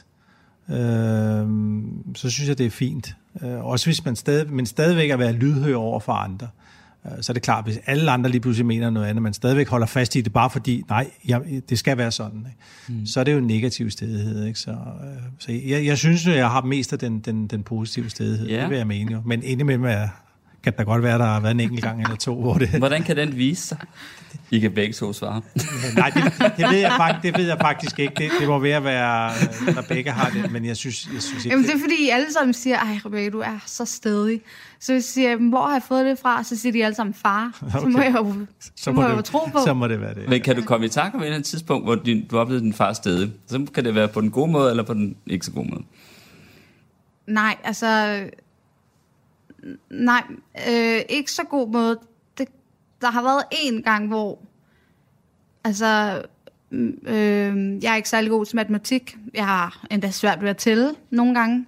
Speaker 4: så synes jeg, det er fint. Også hvis man stadigvæk er været lydhør over for andre. Så er det klart, hvis alle andre lige pludselig mener noget andet, man stadigvæk holder fast i det, bare fordi, det skal være sådan, ikke? Så er det jo en negativ stedighed. Ikke? Så jeg synes, jeg har mest af den positive stedighed, det vil jeg mene jo. Men indimellem kan da godt være, der har været en enkelt gang eller to, hvor det...
Speaker 3: Hvordan kan den vise sig? I kan begge to svare.
Speaker 4: Nej, det ved jeg faktisk ikke. Det må være, Rebecca har det, men jeg synes ikke...
Speaker 5: Jamen, det er fordi, I alle sammen siger, ej Rebecca, du er så stædig. Så jeg siger, hvor har jeg fået det fra? Så siger de alle sammen, far. Okay. Så må jeg jo tro på.
Speaker 4: Så må det være det.
Speaker 3: Men kan du komme i tanke om et tidspunkt, hvor du oplevede din far stædig? Så kan det være på den gode måde, eller på den ikke så gode måde?
Speaker 5: Nej, altså... Nej, ikke så god måde. Der har været en gang, hvor... Altså... jeg er ikke særlig god til matematik. Jeg har endda svært ved at tælle nogle gange.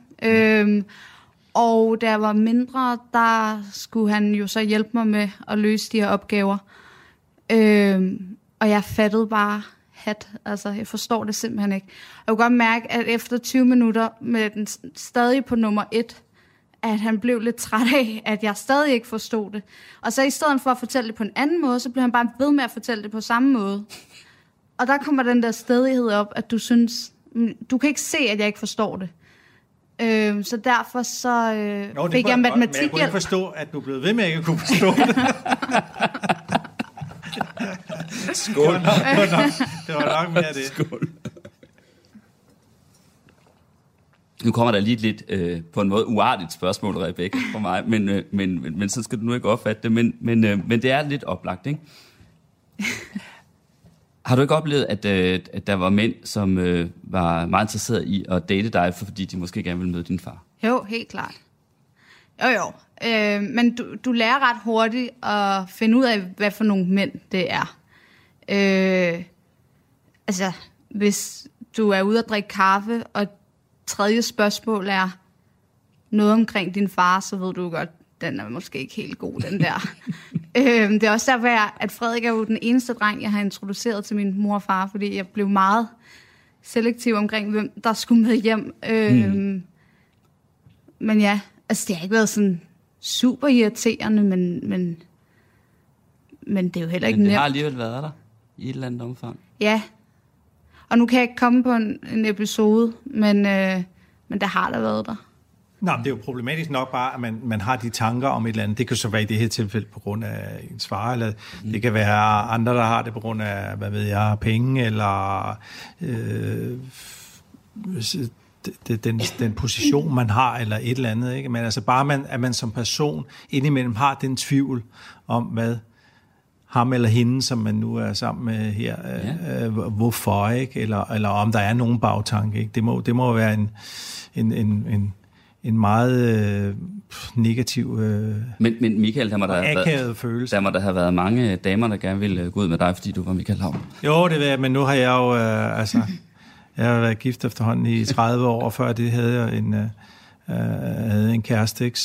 Speaker 5: Og da jeg var mindre, der skulle han jo så hjælpe mig med at løse de her opgaver. Og jeg fattede bare altså jeg forstår det simpelthen ikke. Jeg kunne godt mærke, at efter 20 minutter med den stadig på nummer 1, at han blev lidt træt af, at jeg stadig ikke forstod det. Og så i stedet for at fortælle det på en anden måde, så blev han bare ved med at fortælle det på samme måde. Og der kommer den der stædighed op, at du synes, du kan ikke se, at jeg ikke forstår det. Så derfor så fik jeg matematik.
Speaker 4: Men jeg kunne ikke forstå, at du blev ved med at ikke kunne forstå det.
Speaker 3: Skål.
Speaker 4: Det var nok mere det.
Speaker 3: Skål. Nu kommer der lige lidt på en måde uartigt spørgsmål, Rebecca, for mig, men så skal du nu ikke opfatte det, men det er lidt oplagt, ikke? Har du ikke oplevet, at der var mænd, som var meget interesserede i at date dig, fordi de måske gerne ville møde din far?
Speaker 5: Jo, helt klart. Jo. Men du lærer ret hurtigt at finde ud af, hvad for nogle mænd det er. Altså, hvis du er ude at drikke kaffe, og tredje spørgsmål er noget omkring din far, så ved du godt, den er måske ikke helt god, den der. Det er også derfor, at Frederik er jo den eneste dreng, jeg har introduceret til min mor og far, fordi jeg blev meget selektiv omkring, hvem der skulle med hjem. Men ja, altså det har ikke været sådan super irriterende, men det er jo heller ikke nemt.
Speaker 3: Men det har alligevel været der i et eller andet omfang.
Speaker 5: Ja, og nu kan jeg ikke komme på en episode, men der har der været der.
Speaker 4: Nå, men det er jo problematisk nok bare, at man har de tanker om et eller andet. Det kan så være i det her tilfælde på grund af ens far, eller det kan være andre, der har det på grund af, hvad ved jeg, penge, eller den position, man har, eller et eller andet. Ikke? Men altså bare, at man som person indimellem har den tvivl om, hvad ham eller hende, som man nu er sammen med her, hvorfor, ikke? Eller om der er nogen bagtanke. Ikke? Det må være en meget negativ
Speaker 3: Men Michael, der må der have været mange damer, der gerne ville gå ud med dig, fordi du var Michael Hav.
Speaker 4: Jo, det ved jeg, men nu har jeg jo jeg har været gift efterhånden i 30 år, og før det havde jeg en kæreste, ikke?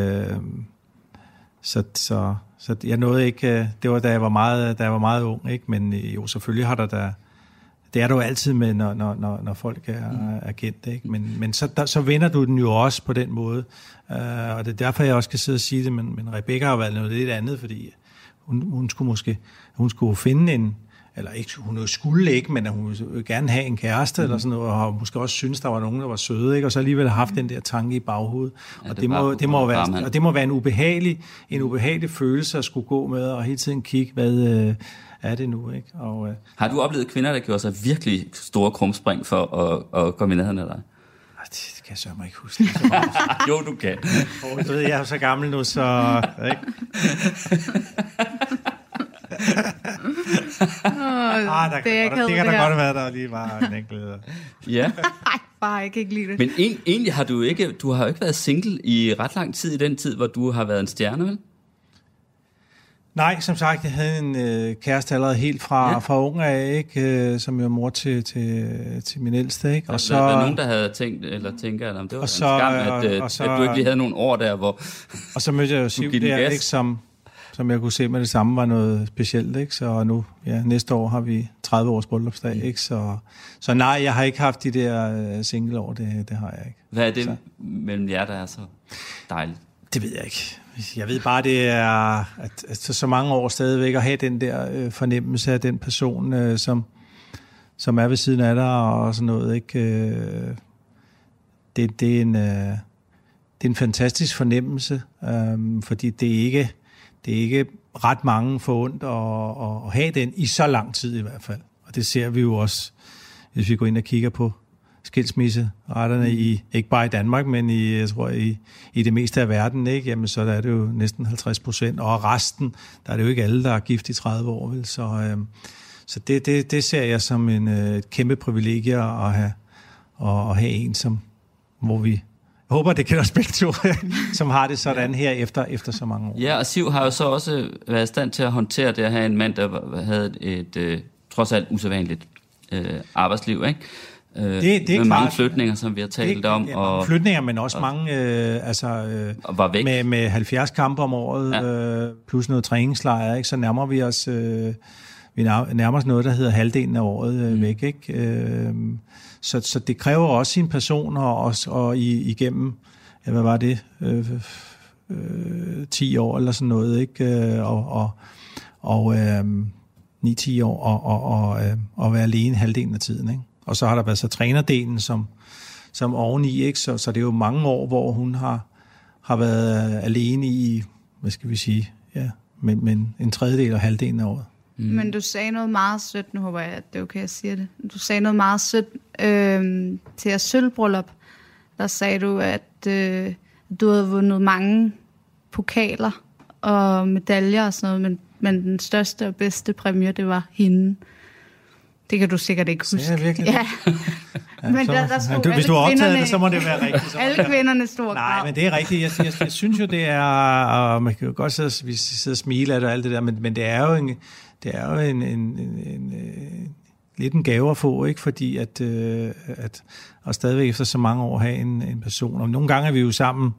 Speaker 4: Så jeg nåede ikke, det var da jeg var meget ung, ikke? Men jo, selvfølgelig har der det er du altid med, når folk er kendt, ikke? Men så vender du den jo også på den måde, og det er derfor, jeg også kan sidde og sige det, men Rebecca har været noget lidt andet, fordi hun skulle finde en, eller ikke, hun skulle ikke, men hun ville gerne have en kæreste, eller sådan noget, og måske også synes, der var nogen, der var søde, ikke? Og så alligevel have haft den der tanke i baghovedet, og det må være en ubehagelig følelse at skulle gå med, og hele tiden kigge, hvad er det nu, ikke? Og,
Speaker 3: har du oplevet kvinder, der gjorde sig virkelig store krumspring for at komme i nærheden af dig?
Speaker 4: Det kan jeg så ikke huske.
Speaker 3: Jo, du kan.
Speaker 4: Du ved, jeg er så gammel nu, så... Ikke? Det kan da godt være, der lige var en enkelt...
Speaker 3: Ja.
Speaker 5: Bare jeg kan ikke lide det.
Speaker 3: Men egentlig har du har jo ikke været single i ret lang tid, i den tid, hvor du har været en stjerne, vel?
Speaker 4: Nej, som sagt, jeg havde en kæreste allerede helt fra ung af, ikke? Som jo var mor til min ældste, ikke? Og så
Speaker 3: der nogen, der havde tænkt, eller tænker, at det var en skam, at du ikke lige havde nogle år der, hvor... Og
Speaker 4: så mødte jeg jo Siv der, ikke? Som jeg kunne se med det samme var noget specielt, ikke? Så nu, næste år har vi 30 års bryllupsdag, ikke? Så nej, jeg har ikke haft de der single-år, det har jeg ikke.
Speaker 3: Hvad er det mellem jer, der er så dejligt?
Speaker 4: Det ved jeg ikke. Jeg ved bare, det er at så mange år stadigvæk at have den der fornemmelse af den person, som er ved siden af dig og sådan noget, ikke? Det en fantastisk fornemmelse, fordi det er ikke ret mange forundt at have den i så lang tid i hvert fald. Og det ser vi jo også, hvis vi går ind og kigger på skilsmisseretterne ikke bare i Danmark, men jeg tror i det meste af verden, ikke? Jamen, så der er det jo næsten 50%, og resten, der er det jo ikke alle, der er gift i 30 år, vel? Så det ser jeg som et kæmpe privilegie at have en, hvor vi jeg håber, det kender os begge to, som har det sådan her efter så mange år.
Speaker 3: Ja, og Siv har jo så også været i stand til at håndtere det at have en mand, der havde et trods alt usædvanligt arbejdsliv, ikke? Det er med mange flytninger, som vi har talt om.
Speaker 4: Og flytninger, men også mange
Speaker 3: var væk.
Speaker 4: Med 70 kampe om året, plus noget træningslejr, ikke? Så nærmer vi os vi nærmer os noget, der hedder halvdelen af året væk, ikke? Så det kræver også sin person, og igennem, hvad var det, 10 år eller sådan noget, ikke? Og 9-10 år, og være alene halvdelen af tiden, ikke? Og så har der været så trænerdelen, som oveni, ikke? Så det er jo mange år, hvor hun har været alene i, hvad skal vi sige, ja, men en tredjedel og halvdelen af året.
Speaker 5: Men du sagde noget meget sødt, nu håber jeg, at det er okay, at sige det. Du sagde noget meget sødt til jeres sølvbryllup. Der sagde du, at du havde vundet mange pokaler og medaljer og sådan noget, men den største og bedste præmie, det var hende. Det kan du sikkert ikke huske.
Speaker 4: Så virkelig?
Speaker 5: Ja. Men der stod
Speaker 4: hvis du har optaget det, så må det være rigtigt.
Speaker 5: Alle kvinderne stod.
Speaker 4: Nej, men det er rigtigt. Jeg synes jo, det er, og man kan jo godt sidde og smile af det og alt det der, men det er jo lidt en gave at få, ikke? Fordi at og stadigvæk efter så mange år have en person. Og nogle gange er vi jo sammen,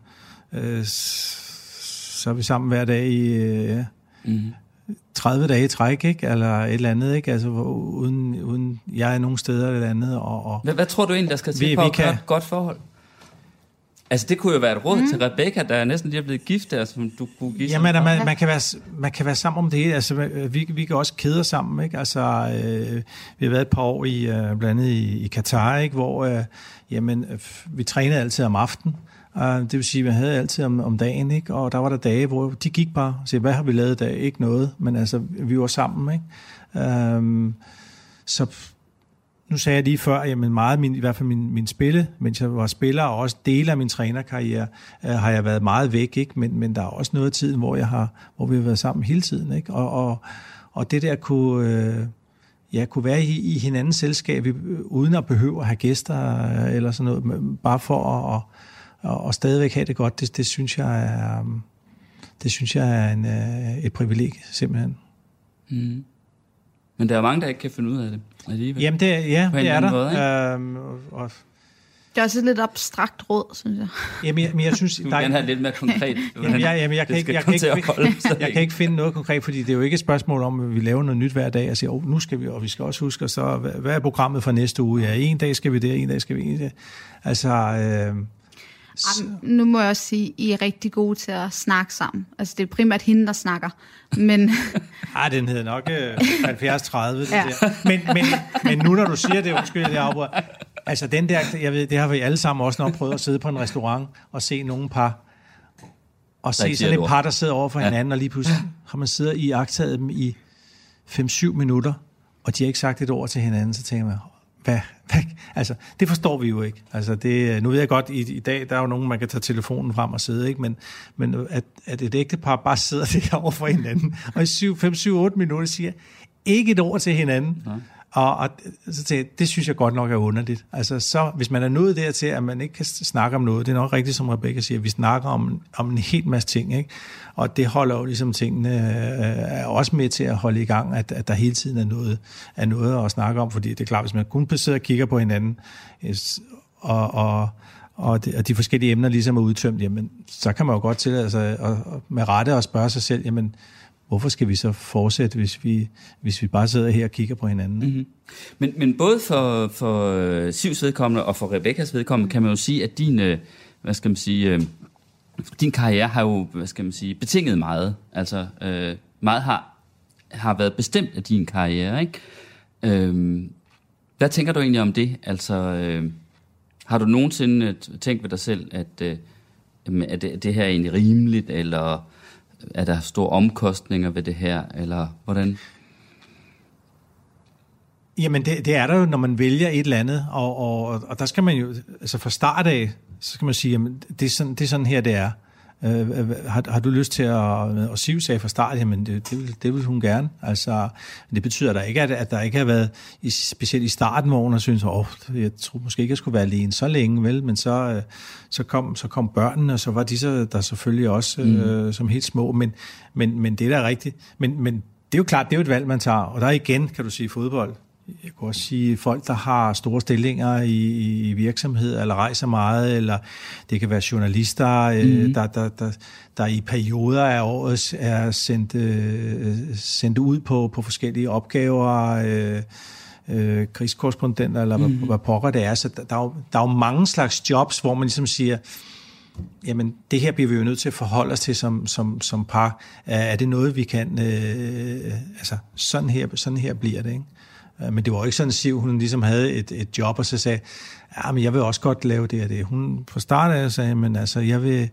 Speaker 4: så er vi sammen hver dag i 30 dage i træk, ikke? Eller et eller andet, ikke? Altså uden jeg er nogen steder eller andet.
Speaker 3: Hvad tror du egentlig, der skal til for at have et godt forhold? Altså, det kunne jo være et råd til Rebecca, der er næsten lige blevet gift der, som du kunne give.
Speaker 4: Jamen, man kan være sammen om det hele. Altså, vi kan også kede os sammen, ikke? Altså, vi har været et par år blandt andet i Katar, ikke? Hvor vi trænede altid om aftenen. Det vil sige, at vi havde altid om dagen, ikke? Og der var der dage, hvor de gik bare og sagde, hvad har vi lavet i dag? Ikke noget, men altså, vi var sammen, ikke? Så nu sagde jeg lige før, jamen meget i hvert fald min spille, mens jeg var spiller, og også dele af min trænerkarriere, har jeg været meget væk, ikke? Men der er også noget af tiden, hvor vi har været sammen hele tiden, ikke? Og det der kunne være i hinandens selskab, uden at behøve at have gæster eller sådan noget, bare for at stadigvæk have det godt, det synes jeg er et privilegie, simpelthen.
Speaker 3: Mm. Men der er mange, der ikke kan finde ud af det alligevel.
Speaker 4: Jamen, det er der.
Speaker 3: Måde,
Speaker 5: det er også et lidt abstrakt råd, synes jeg.
Speaker 4: Jamen, jeg synes...
Speaker 3: Du vil gerne have lidt mere konkret.
Speaker 4: Jeg kan ikke finde noget konkret, fordi det er jo ikke et spørgsmål om, at vi laver noget nyt hver dag, og siger, nu skal vi, og vi skal også huske, og så, hvad er programmet for næste uge? Ja, en dag skal vi det, en dag skal vi det. Altså...
Speaker 5: Nu må jeg også sige, at I er rigtig gode til at snakke sammen. Altså, det er primært hende, der snakker. Men...
Speaker 4: den hedder nok 70-30. Ja. Men nu, når du siger det, undskyld, det afbryder. Altså, den der, jeg ved, det har vi alle sammen også nok prøvet at sidde på en restaurant og se nogle par, og se sådan et par, der sidder over for hinanden, og lige pludselig har man siddet i agtaget dem i 5-7 minutter, og de har ikke sagt et ord til hinanden, så tænker man, hvad? Altså, det forstår vi jo ikke. Altså, nu ved jeg godt, i dag, der er jo nogen, man kan tage telefonen frem og sidde, ikke? Men at et ægtepar bare sidder derovre for hinanden, og i 5-7-8 minutter siger ikke et ord til hinanden, og så tænker jeg, det synes jeg godt nok er underligt. Altså, så, hvis man er nået dertil, at man ikke kan snakke om noget, det er nok rigtigt, som Rebecca siger, vi snakker om en helt masse ting, ikke? Og det holder jo ligesom tingene også med til at holde i gang, at der hele tiden er noget at snakke om, fordi det er klart, hvis man kun sidder og kigger på hinanden, og de forskellige emner ligesom er udtømt, jamen, så kan man jo godt tillade sig med rette at spørge sig selv, jamen, hvorfor skal vi så fortsætte, hvis vi bare sidder her og kigger på hinanden?
Speaker 3: Mm-hmm. Men både for Sivs vedkommende og for Rebeccas vedkommende, kan man jo sige, at din karriere har jo, betinget meget. Altså, meget har været bestemt af din karriere, ikke? Hvad tænker du egentlig om det? Altså, har du nogensinde tænkt ved dig selv, jamen, er det her egentlig rimeligt, eller er der store omkostninger ved det her, eller hvordan?
Speaker 4: Jamen, det er der jo, når man vælger et eller andet, og der skal man jo, altså fra start af, så skal man sige, jamen, det er sådan her, det er. Har du lyst til at sivsage fra start? Jamen, det vil hun gerne. Altså, det betyder da ikke, at der ikke har været, specielt i starten, hvor hun har syntes, jeg tror måske ikke, jeg skulle være alene så længe, vel? Men så kom børnene, og så var de der selvfølgelig også som helt små. Men det er da rigtigt. Men det er jo klart, det er jo et valg, man tager. Og der igen, kan du sige, fodbold. Jeg kan også sige, folk, der har store stillinger i virksomhed, eller rejser meget, eller det kan være journalister, der i perioder af året er sendt ud på forskellige opgaver, krigskorrespondenter, eller hvad pokker det er. Så der er jo mange slags jobs, hvor man ligesom siger, jamen, det her bliver vi jo nødt til at forholde os til som par. Er det noget, vi kan... altså, sådan her bliver det, ikke? Men det var jo ikke sådan, at Siv, hun ligesom havde et job, og så sagde, ja, men jeg vil også godt lave det og det. Hun fra start af sagde, men altså, jeg vil...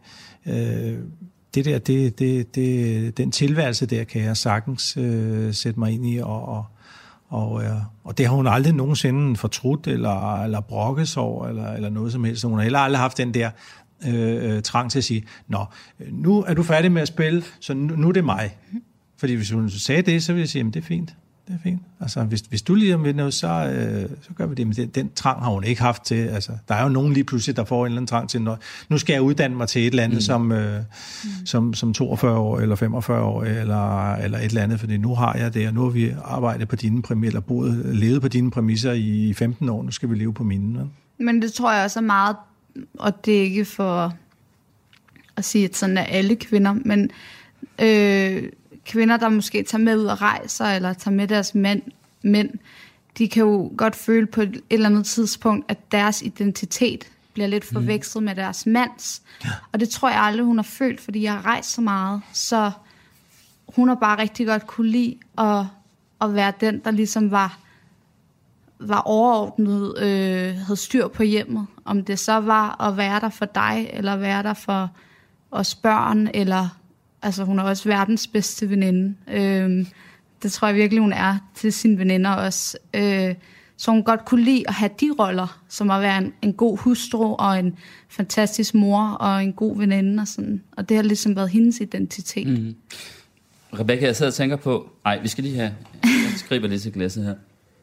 Speaker 4: den tilværelse der, kan jeg sagtens sætte mig ind i, og det har hun aldrig nogensinde fortrudt, eller brokkes over, eller noget som helst. Hun har heller aldrig haft den der trang til at sige, nå, nu er du færdig med at spille, så nu er det mig. Fordi hvis hun sagde det, så ville jeg sige, jamen det er fint. Det er fint. Altså, hvis du lige vil noget, så gør vi det. Men den trang har hun ikke haft til. Altså, der er jo nogen lige pludselig, der får en eller anden trang til, nu skal jeg uddanne mig til et eller andet som 42 år, eller 45 år, eller et eller andet, fordi nu har jeg det, og nu har vi arbejdet på dine præmisser, eller levet på dine præmisser i 15 år, nu skal vi leve på mine. Ja?
Speaker 5: Men det tror jeg også er meget, og det er ikke for at sige, at sådan er alle kvinder, men kvinder, der måske tager med ud og rejser, eller tager med deres mænd, de kan jo godt føle på et eller andet tidspunkt, at deres identitet bliver lidt forvekslet med deres mands. Ja. Og det tror jeg aldrig, hun har følt, fordi jeg har rejst så meget. Så hun har bare rigtig godt kunne lide at være den, der ligesom var overordnet, havde styr på hjemmet. Om det så var at være der for dig, eller være der for os børn, eller... Altså, hun er også verdens bedste veninde. Det tror jeg virkelig, hun er til sine veninder også. Så hun godt kunne lide at have de roller, som at være en god hustru, og en fantastisk mor, og en god veninde. Og, sådan. Og det har ligesom været hendes identitet. Mm-hmm.
Speaker 3: Rebecca, jeg sidder og tænker på... vi skal lige have... Jeg skriver lidt til glasset her.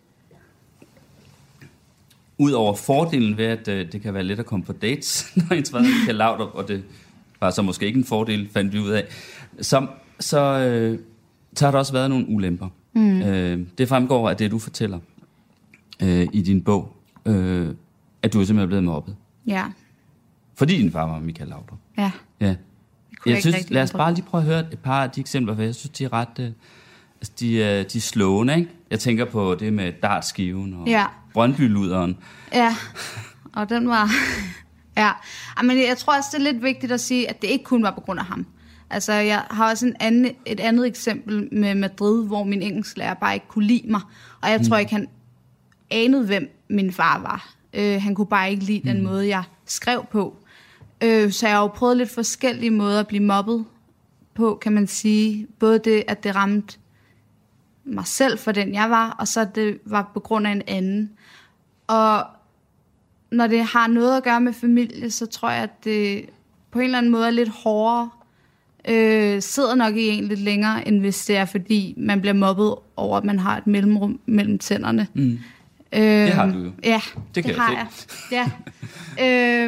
Speaker 3: Udover fordelen ved, at det kan være let at komme på dates, når ens vedkommende kan lavt op, og det... var så måske ikke en fordel, fandt vi ud af. Så har der også været nogle ulemper. Det fremgår af det, du fortæller i din bog, at du simpelthen er blevet mobbet. Ja. Fordi din far var Michael Laudrup.
Speaker 5: Ja.
Speaker 3: Jeg synes, lad os bare lige prøve at høre et par af de eksempler, for jeg synes, de er ret... de er slående, ikke? Jeg tænker på det med dartskiven og Brøndby-luderen. Ja,
Speaker 5: og den var... Ja, men jeg tror også, det er lidt vigtigt at sige, at det ikke kun var på grund af ham. Altså, jeg har også et andet eksempel med Madrid, hvor min engelsklærer bare ikke kunne lide mig. Og jeg tror ikke, han anede, hvem min far var. Han kunne bare ikke lide den måde, jeg skrev på. Så jeg har jo prøvet lidt forskellige måder at blive mobbet på, kan man sige. Både det, at det ramte mig selv for den, jeg var, og så det var på grund af en anden. Og når det har noget at gøre med familie, så tror jeg, at det på en eller anden måde er lidt hårdere. Sidder nok i en lidt længere, end hvis det er, fordi man bliver mobbet over, at man har et mellemrum mellem tænderne.
Speaker 3: Det har du jo.
Speaker 5: Ja,
Speaker 3: det
Speaker 5: har jeg. Ja.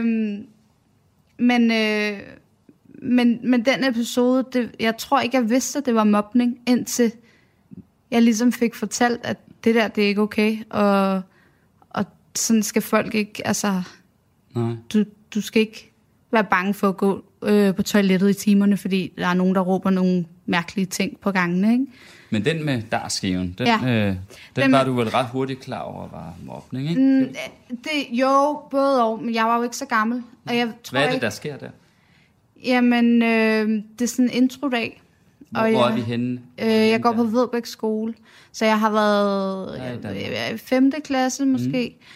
Speaker 5: Men den episode, jeg tror ikke, jeg vidste, at det var mobning, indtil jeg ligesom fik fortalt, at det der, det er ikke okay, og sådan skal folk ikke, altså... Nej. Du skal ikke være bange for at gå på toilettet i timerne, fordi der er nogen, der råber nogle mærkelige ting på gangene, ikke?
Speaker 3: Men den med dartskiven, den var du vel ret hurtigt klar over, var mobning, ikke?
Speaker 5: Jo, både og, men jeg var jo ikke så gammel. Og jeg tror
Speaker 3: hvad er det, der sker der?
Speaker 5: Jamen, det er sådan en introdag.
Speaker 3: Hvor er vi henne?
Speaker 5: Jeg går på Vedbæk skole, så jeg har været i 5. klasse måske.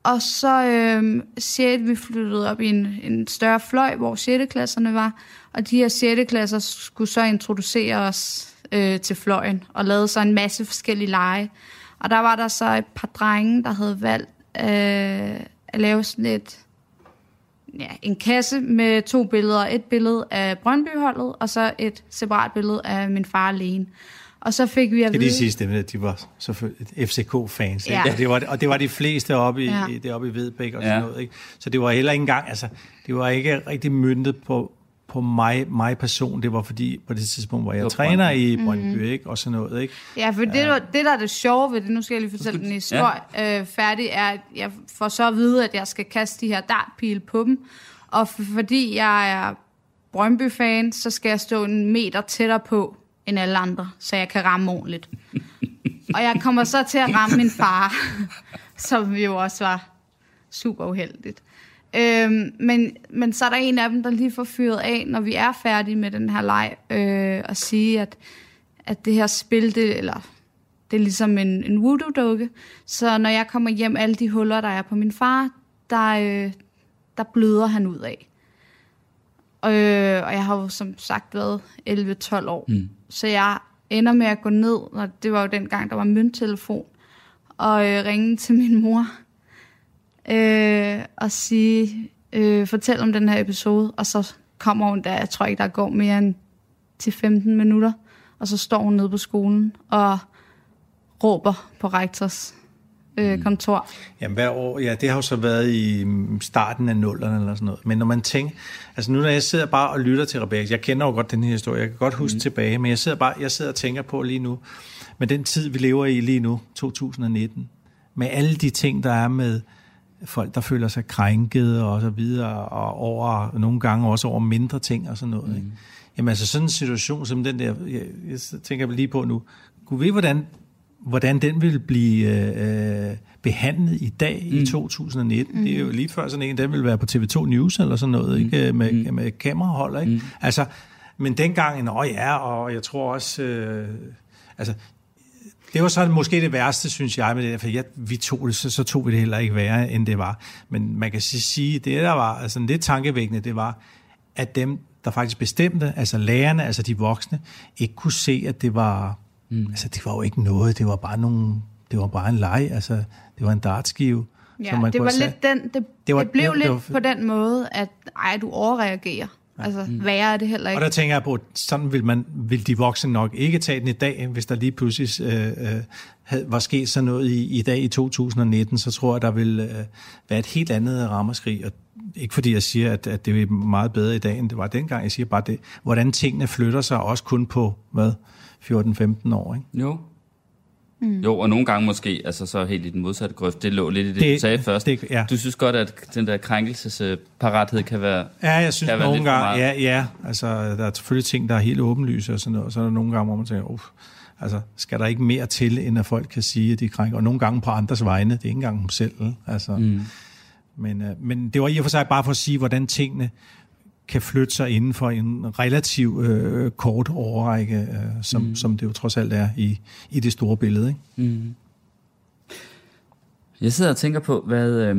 Speaker 5: Og så 6. vi flyttede op i en større fløj, hvor 6. klasserne var. Og de her 6. klasser skulle så introducere os til fløjen og lavede så en masse forskellige lege. Og der var der så et par drenge, der havde valgt at lave sådan en kasse med 2 billeder. Et billede af Brøndby-holdet, og så et separat billede af min far alene. Og så fik vi at vide...
Speaker 4: Det sidste, at de var selvfølgelig FCK-fans. Ja. Det var de fleste oppe i Vedbæk og sådan noget. Ikke? Så det var heller ikke engang... Altså, det var ikke rigtig møntet på mig person. Det var fordi, på det tidspunkt, hvor jeg træner i Brøndby, ikke? Og sådan noget. Ikke?
Speaker 5: Ja, for det der er det sjove ved det, nu skal jeg lige fortælle den historie færdig, er, at jeg får så at vide, at jeg skal kaste de her dartpile på dem. Og fordi jeg er Brøndby-fan, så skal jeg stå 1 meter tættere på end alle andre, så jeg kan ramme ordentligt. Og jeg kommer så til at ramme min far, som jo også var super uheldigt. Men så er der en af dem, der lige får fyret af, når vi er færdige med den her leg, og sige, at det her spil, det er ligesom en voodoo-dukke. Så når jeg kommer hjem, alle de huller, der er på min far, der bløder han ud af. Og jeg har jo som sagt været 11-12 år. Så jeg ender med at gå ned, og det var jo dengang, der var mønttelefon, og ringe til min mor og sige, fortæl om den her episode, og så kommer hun der, jeg tror ikke, der går mere end til 15 minutter, og så står hun nede på skolen og råber på rektors kontor.
Speaker 4: Jamen hver år, det har jo så været i starten af 0'erne eller sådan noget. Men når man tænker, altså nu når jeg sidder bare og lytter til Rebecca, jeg kender jo godt den her historie, jeg kan godt huske tilbage, men jeg sidder og tænker på lige nu, med den tid vi lever i lige nu, 2019, med alle de ting, der er med folk, der føler sig krænket og så videre, og nogle gange også over mindre ting og sådan noget. Ikke? Jamen altså sådan en situation som den der, jeg tænker lige på nu, kunne vi hvordan den vil blive behandlet i dag i 2019. Det er jo lige før sådan en, den vil være på TV2 News eller sådan noget, ikke? Med kamerahold, ikke? Altså, men dengang, og jeg tror også, altså, det var så måske det værste, synes jeg, med det, for vi tog det, så tog vi det heller ikke værre, end det var. Men man kan sige, det der var altså lidt tankevækkende, det var, at dem, der faktisk bestemte, altså lærerne, altså de voksne, ikke kunne se, at det var... Altså, det var jo ikke noget, det var bare en leg, altså, det var en dartskive.
Speaker 5: Ja, det var lidt det blev lidt på den måde, at du overreagerer. Altså, værre er det heller ikke.
Speaker 4: Og der tænker jeg på, sådan vil de voksne nok ikke tage den i dag, hvis der lige pludselig var sket sådan noget i dag i 2019, så tror jeg, der vil være et helt andet ramaskrig. Og ikke fordi jeg siger, at det er meget bedre i dag, end det var dengang. Jeg siger bare, hvordan tingene flytter sig, også kun på, 14-15 år, ikke?
Speaker 3: Jo. Jo, og nogle gange måske, altså så helt i den modsatte grøft, det lå lidt i det du sagde først. Du synes godt, at den der krænkelsesparathed kan være...
Speaker 4: Ja, jeg synes nogle gange, ja, altså der er selvfølgelig ting, der er helt åbenlyse og sådan noget, og så er der nogle gange, hvor man tænker, altså skal der ikke mere til, end at folk kan sige, at de krænker, og nogle gange på andres vegne, det er ikke engang dem selv, altså. Men det var i og for sig bare for at sige, hvordan tingene kan flytte sig inden for en relativ kort årrække, som det jo trods alt er i det store billede. Ikke?
Speaker 3: Jeg sidder og tænker på, hvad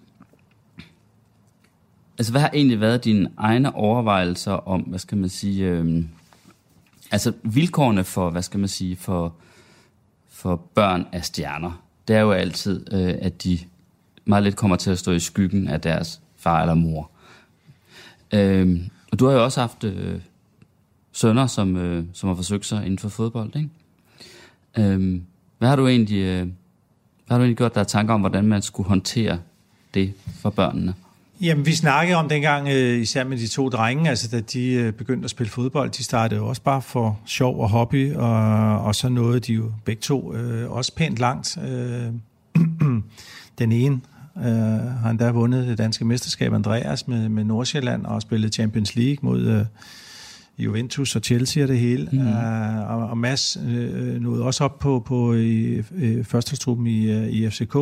Speaker 3: har egentlig været dine egne overvejelser om, hvad skal man sige, altså vilkårene for, hvad skal man sige, for børn af stjerner. Det er jo altid, at de meget lidt kommer til at stå i skyggen af deres far eller mor. Og du har jo også haft sønner, som har forsøgt sig inden for fodbold, ikke? Hvad har du egentlig gjort der tanker om, hvordan man skulle håndtere det for børnene?
Speaker 4: Jamen, vi snakkede om dengang, især med de 2 drenge, altså da de begyndte at spille fodbold, de startede jo også bare for sjov og hobby, og så nåede de jo begge 2 også pænt langt. Den ene har endda vundet det danske mesterskab, Andreas, med Nordsjælland, og spillet Champions League mod Juventus og Chelsea og det hele. Og Mads nåede også op på førsteholdstruppen i FCK.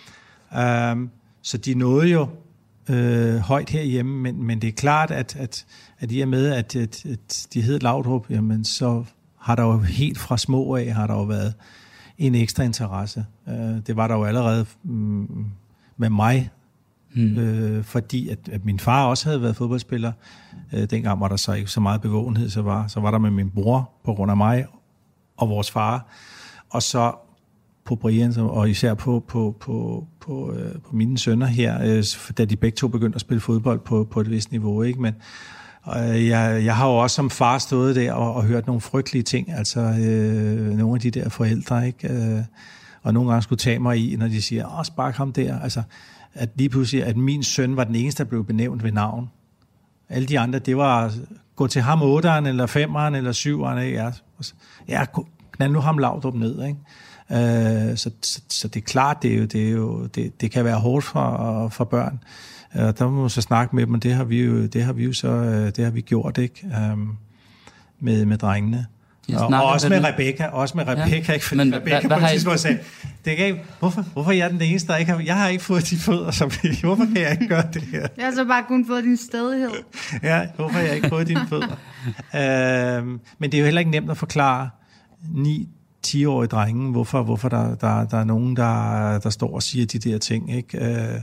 Speaker 4: Så de nåede jo højt herhjemme, men det er klart, at i og med, at de hed Laudrup, jamen så har der jo helt fra små af, har der jo været en ekstra interesse. Det var der jo allerede med mig, fordi at min far også havde været fodboldspiller. Dengang var der så ikke så meget bevågenhed, så var der med min bror på grund af mig og vores far, og så på Brian, og især på mine sønner her, da de begge to begyndte at spille fodbold på et vist niveau, ikke? Men jeg har jo også som far stået der og hørt nogle frygtelige ting, altså nogle af de der forældre, ikke? Og nogle gange skulle tage mig i, når de siger, spark ham der, altså at lige pludselig, at min søn var den eneste, der blev benævnt ved navn. Alle de andre, det var gå til ham 8'eren, eller 5'eren, eller 7'eren, ikke? Ja, knald nu ham Laudrup ned, ikke? Så det er klart, det kan være hårdt for børn. Der må man så snakke med dem, og det har vi gjort, ikke? Med drengene. Og også med Rebecca, ikke? Fordi Rebecca på et tidspunkt sagde, hvorfor er jeg den eneste, der ikke har... Jeg har ikke fået de fødder, som hvorfor kan jeg ikke gøre det her?
Speaker 5: Jeg har så bare kun fået din stædighed.
Speaker 4: Ja, hvorfor har jeg ikke fået dine fødder? Men det er jo heller ikke nemt at forklare 9-10-årige drenge, hvorfor der er nogen, der står og siger de der ting, ikke?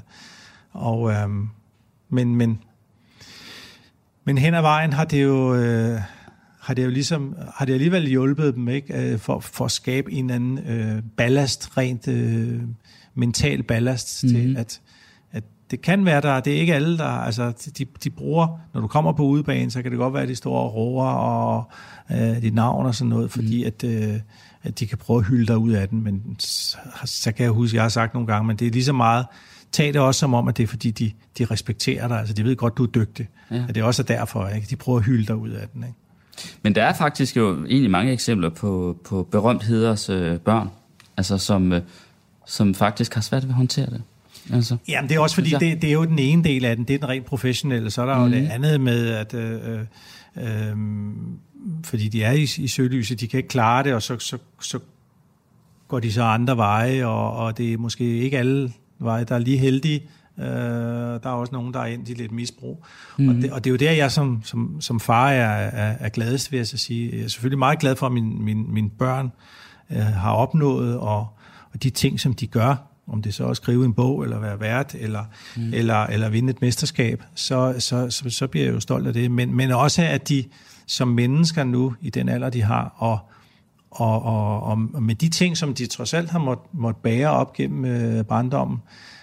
Speaker 4: Men hen ad vejen har det jo... har det alligevel hjulpet dem, ikke, for at skabe en anden ballast, rent mental ballast til, at det kan være der, det er ikke alle, der, altså de bruger, når du kommer på udebanen, så kan det godt være, at de står og råber og dit navn og sådan noget, fordi at de kan prøve at hylde dig ud af den, men så kan jeg huske, jeg har sagt nogle gange, men det er lige så meget, tag det også som om, at det er fordi, de respekterer dig, altså de ved godt, du er dygtig, at det også er derfor, ikke? De prøver at hylde dig ud af den, ikke?
Speaker 3: Men der er faktisk jo egentlig mange eksempler på berømtheders børn, altså som faktisk har svært ved at håndtere det. Altså.
Speaker 4: Jamen det er også fordi, det er jo den ene del af den, det er den rent professionelle, så er der jo det andet med, at fordi de er i søgelyset, de kan ikke klare det, og så går de så andre veje, og det er måske ikke alle veje, der er lige heldige. Der er også nogen, der er endt i lidt misbrug. Og det er jo der, jeg som far er gladest ved at sige. Jeg er selvfølgelig meget glad for, at mine børn har opnået, og de ting, som de gør, om det så er at skrive en bog, eller være vært, eller vinde et mesterskab, så bliver jeg jo stolt af det. Men også, at de som mennesker nu, i den alder, de har, og med de ting, som de trods alt har måttet bære op gennem barndommen,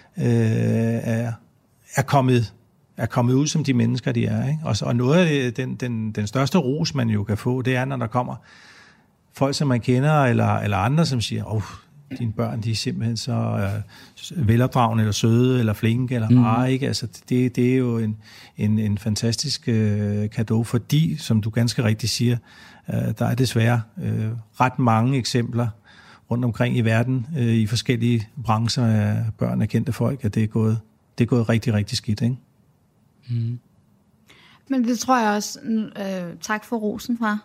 Speaker 4: er kommet ud som de mennesker, de er, ikke? Og noget af den største ros, man jo kan få, det er, når der kommer folk, som man kender, eller andre, som siger, dine børn, de er simpelthen så velopdragende, eller søde, eller flinke, eller rare, ikke? Altså, det er jo en fantastisk cadeau, fordi, som du ganske rigtigt siger, der er desværre ret mange eksempler rundt omkring i verden, i forskellige brancher af børn af kendte folk, at det er gået rigtig, rigtig skidt, ikke?
Speaker 5: Mm. Men det tror jeg også, tak for rosen, far.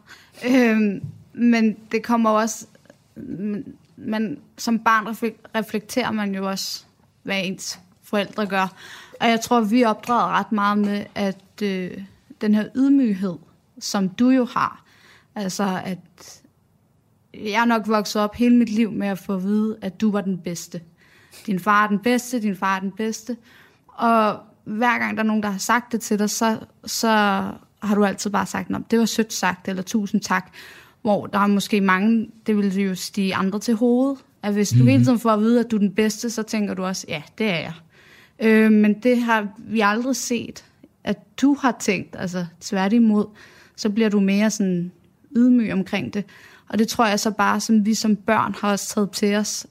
Speaker 5: Men det kommer også, men som barn reflekterer man jo også, hvad ens forældre gør. Og jeg tror, vi opdrager ret meget med, at den her ydmyghed, som du jo har, altså at jeg er nok vokset op hele mit liv med at få at vide, at du var den bedste. Din far er den bedste, din far er den bedste. Og hver gang der er nogen, der har sagt det til dig, så har du altid bare sagt, det var sødt sagt, eller tusind tak. Hvor der er måske mange, det vil jo stige andre til hovedet. At hvis du hele tiden får at vide, at du er den bedste, så tænker du også, ja, det er jeg. Men det har vi aldrig set, at du har tænkt, altså tværtimod, så bliver du mere sådan ydmyg omkring det. Og det tror jeg så bare, som vi som børn har også taget til os.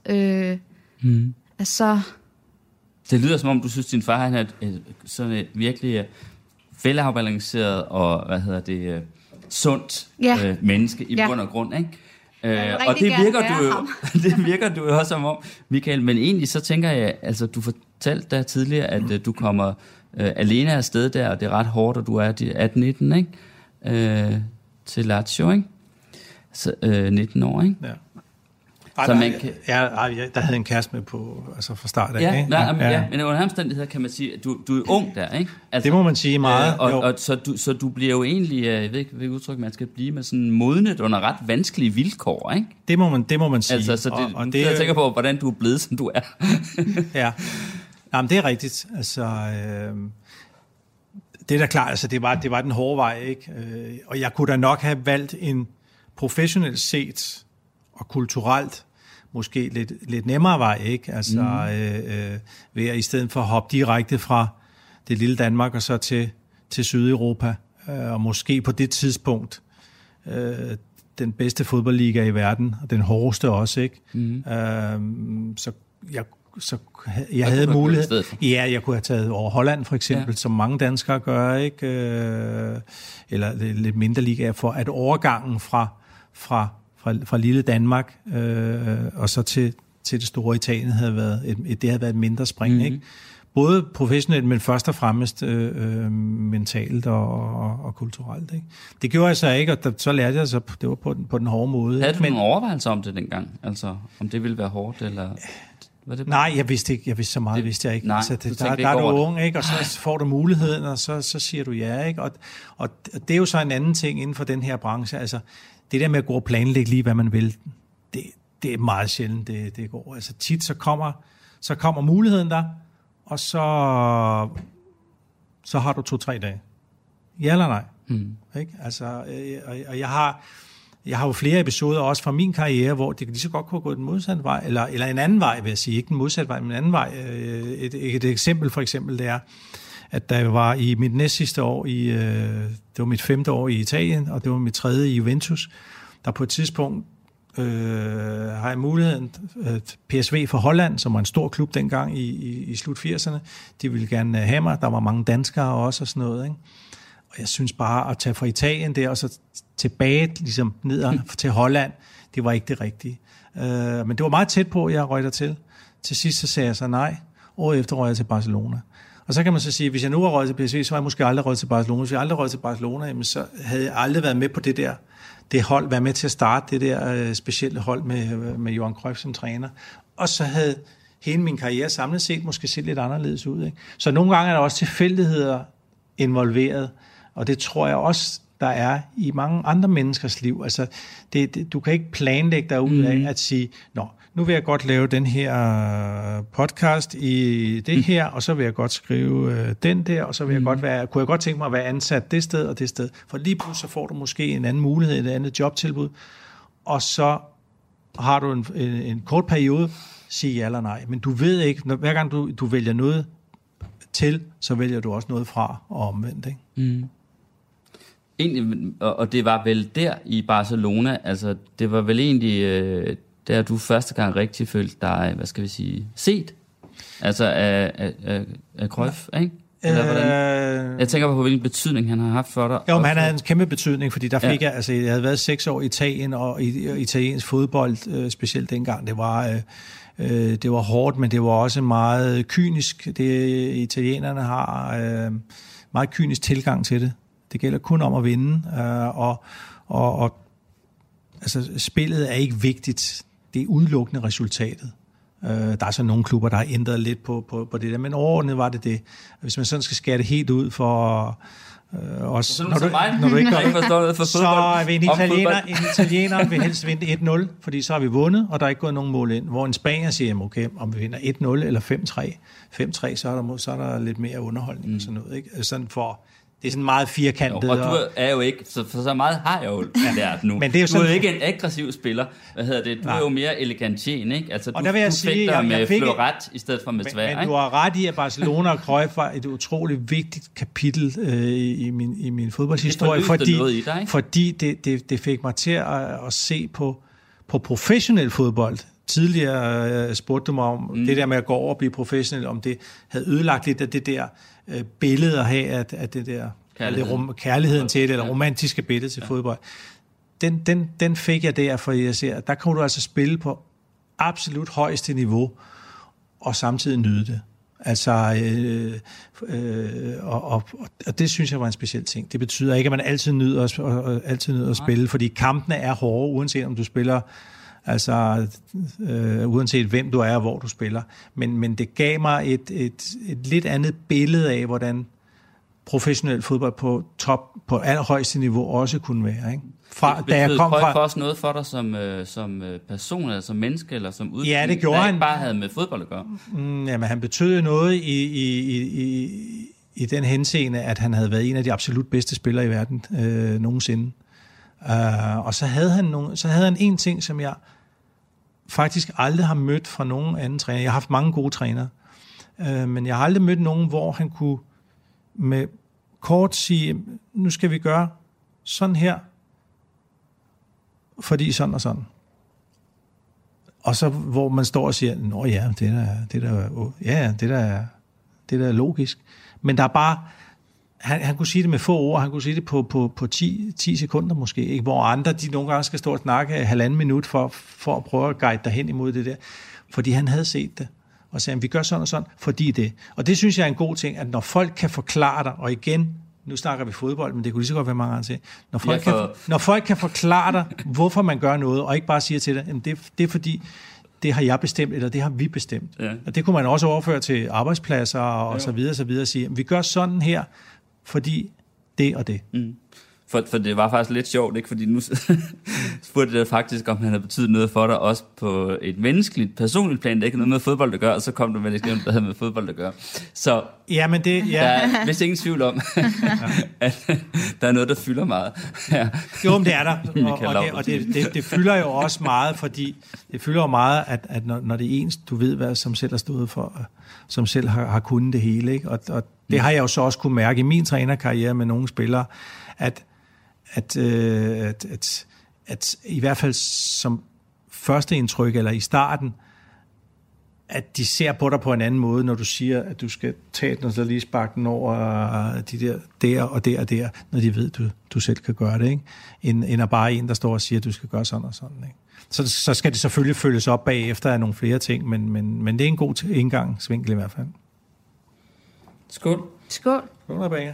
Speaker 5: Altså...
Speaker 3: Det lyder som om, du synes, din far han er sådan et virkelig velafbalanceret og, sundt menneske i bund og grund, ikke? Og det virker du jo også som om, Michael, men egentlig så tænker jeg, altså du fortalte der tidligere, at du kommer alene afsted der, og det er ret hårdt, og du er 18-19, ikke? Til Lazio, ikke? Så, 19 år, ikke?
Speaker 4: Ja.
Speaker 3: Så man kan...
Speaker 4: der havde en kæreste med på, altså fra start af,
Speaker 3: ikke?
Speaker 4: Ja,
Speaker 3: men under omstændigheder kan man sige, at du er ung der, ikke? Altså,
Speaker 4: det må man sige meget.
Speaker 3: Så du bliver jo egentlig, jeg ved ikke, hvilket udtryk man skal blive, med sådan modnet under ret vanskelige vilkår, ikke?
Speaker 4: Det må man sige.
Speaker 3: Altså, så det, og det, jeg tænker på, hvordan du er blevet, som du er.
Speaker 4: Ja. Jamen, det er rigtigt. Altså, det er da klart, altså, det var den hårde vej, ikke? Og jeg kunne da nok have valgt en professionelt set og kulturelt måske lidt nemmere vej, ikke? Altså, ved at i stedet for at hoppe direkte fra det lille Danmark og så til Sydeuropa, og måske på det tidspunkt den bedste fodboldliga i verden, og den hårdeste også, ikke? Så jeg havde mulighed. Ja, jeg kunne have taget over Holland for eksempel, som mange danskere gør, ikke? Eller lidt mindre ligaer, for at overgangen fra lille Danmark og så til det store Italien havde været et mindre spring, ikke? Både professionelt, men først og fremmest mentalt og kulturelt, ikke? Det gjorde jeg så ikke, og så lærte jeg så, det var på den hårde måde.
Speaker 3: Havde du nogle overvejelser om det dengang? Altså, om det ville være hårdt, eller...
Speaker 4: Nej, jeg vidste ikke. Så meget vidste jeg ikke.
Speaker 3: Nej,
Speaker 4: så der er du ung, ikke? Og så får du muligheden, og så siger du ja, ikke? Og det er jo så en anden ting inden for den her branche. Altså, det der med at gå og planlægge lige, hvad man vil, det er meget sjældent, det går. Altså tit, så kommer muligheden der, og så har du 2-3 dage. Ja eller nej? Ikke? Altså, og jeg har jo flere episoder også fra min karriere, hvor det lige så godt kunne gå den modsatte vej, eller en anden vej, vil jeg sige. Ikke den modsatte vej, men en anden vej. Et eksempel for eksempel, det er, at da jeg var i mit næstsidste år, det var mit 5. år i Italien, og det var mit 3. i Juventus, der på et tidspunkt har jeg muligheden, PSV for Holland, som var en stor klub dengang i slut 80'erne, de ville gerne have mig, der var mange danskere også og sådan noget, ikke? Og jeg synes bare, at tage fra Italien der, og så tilbage ligesom ned til Holland, det var ikke det rigtige. Men det var meget tæt på, jeg røg der til. Til sidst så sagde jeg så nej. Året efter røg jeg til Barcelona. Og så kan man så sige, hvis jeg nu har røget til PSV, så har jeg måske aldrig røget til Barcelona. Hvis jeg aldrig røget til Barcelona, jamen, så havde jeg aldrig været med på det hold, været med til at starte det der specielle hold med Johan Cruyff som træner. Og så havde hele min karriere samlet set måske set lidt anderledes ud, ikke? Så nogle gange er der også tilfældigheder involveret, og det tror jeg også, der er i mange andre menneskers liv. Altså, du kan ikke planlægge dig ud af at sige, nu vil jeg godt lave den her podcast i det her, og så vil jeg godt skrive den der, og så vil kunne jeg godt tænke mig at være ansat det sted og det sted. For lige pludselig så får du måske en anden mulighed, et andet jobtilbud, og så har du en kort periode, sige ja eller nej. Men du ved ikke, hver gang du vælger noget til, så vælger du også noget fra og omvendt, ikke?
Speaker 3: Egentlig, og det var vel der i Barcelona, altså det var vel egentlig der du første gang rigtig følte dig, hvad skal vi sige, set, altså af Cruyff, ikke? Eller hvordan? Jeg tænker på, hvilken betydning han har haft for dig.
Speaker 4: Jo, men han havde en kæmpe betydning, fordi der fik jeg havde været 6 år i Italien, og italiensk fodbold, specielt dengang, det var hårdt, men det var også meget kynisk. Italienerne har meget kynisk tilgang til det. Det gælder kun om at vinde, og altså, spillet er ikke vigtigt. Det er udelukkende resultatet. Der er så nogle klubber, der har ændret lidt på det der, men overordnet var det. Hvis man sådan skal skære det helt ud for os, når du ikke gør, så vil en italiener vil helst vinde 1-0, fordi så har vi vundet, og der er ikke gået nogen mål ind. Hvor en spanier siger, okay, om vi vinder 1-0 eller 5-3, så er der lidt mere underholdning og sådan noget, ikke? Sådan for... Det er sådan meget firkantet.
Speaker 3: Jo, og du er jo ikke, så meget har jeg jo lært nu.
Speaker 4: Men det er jo
Speaker 3: du er jo ikke en aggressiv spiller. Du er jo mere elegantien, ikke? Altså,
Speaker 4: og der vil jeg sige,
Speaker 3: jeg med fleuret i stedet for med svær.
Speaker 4: Men du har ret i, at Barcelona og Cruyff var et utroligt vigtigt kapitel i min fodboldshistorie, fordi det fik mig til at se på professionel fodbold. Tidligere spurgte du mig om det der med at gå over og blive professionel, om det havde ødelagt lidt af det der billede at have af det der kærligheden til det, eller romantiske billede til fodbold. Den fik jeg der, for jeg ser, der kunne du altså spille på absolut højeste niveau, og samtidig nyde det. Altså, og det synes jeg var en speciel ting. Det betyder ikke, at man altid nyder at spille, fordi kampene er hårde, uanset om du spiller. Altså, uanset hvem du er og hvor du spiller. Men det gav mig et lidt andet billede af, hvordan professionel fodbold på allerhøjeste niveau også kunne være. Ikke?
Speaker 3: Da jeg kom fra også noget for dig som person, eller som menneske, eller som udvikling?
Speaker 4: Ja, det gjorde han.
Speaker 3: Ikke bare havde med fodbold at gøre?
Speaker 4: Jamen, han betød noget i den henseende, at han havde været en af de absolut bedste spillere i verden nogensinde. Og så havde han en ting, som jeg faktisk aldrig har mødt fra nogen anden træner. Jeg har haft mange gode trænere, men jeg har aldrig mødt nogen, hvor han kunne med kort sige, nu skal vi gøre sådan her, fordi sådan og sådan. Og så hvor man står og siger, nå ja, det der er logisk. Men der er bare, han kunne sige det med få ord, han kunne sige det på 10 sekunder måske, ikke? Hvor andre, de nogle gange skal stå og snakke 1,5 minut for at prøve at guide dig hen imod det der. Fordi han havde set det, og sagde, vi gør sådan og sådan, fordi det. Og det synes jeg er en god ting, at når folk kan forklare dig, og igen, nu snakker vi fodbold, men det kunne lige så godt være mange andre til. Når folk kan forklare dig, hvorfor man gør noget, og ikke bare siger til dig, det er fordi, det har jeg bestemt, eller det har vi bestemt. Ja. Og det kunne man også overføre til arbejdspladser, og så videre, og sige, vi gør sådan her, fordi det og det.
Speaker 3: Mm. For det var faktisk lidt sjovt, ikke? Fordi nu spurgte jeg faktisk, om han havde betydet noget for dig, også på et menneskeligt, personligt plan, det ikke noget med fodbold at gøre, og så kom du med et eksempel, der havde med fodbold at gøre. Så
Speaker 4: jamen det, ja.
Speaker 3: Der er vist ingen tvivl om, at der er noget, der fylder meget. Ja.
Speaker 4: Jo, men det er der, og det fylder jo også meget, fordi det fylder jo meget, at når det er ens, du ved, hvad som selv har stået for, som selv har kunnet det hele, ikke? Og det har jeg jo så også kunne mærke i min trænerkarriere med nogle spillere, at i hvert fald som første indtryk, eller i starten, at de ser på dig på en anden måde, når du siger, at du skal tage den, og så lige sparke den over de der og der, når de ved, du selv kan gøre det, ikke? End at bare en, der står og siger, at du skal gøre sådan og sådan, ikke? Så skal det selvfølgelig følges op bagefter af nogle flere ting, men det er en god indgangsvinkel i hvert fald.
Speaker 3: Skål.
Speaker 5: Skål.
Speaker 4: Skål, Rebecca.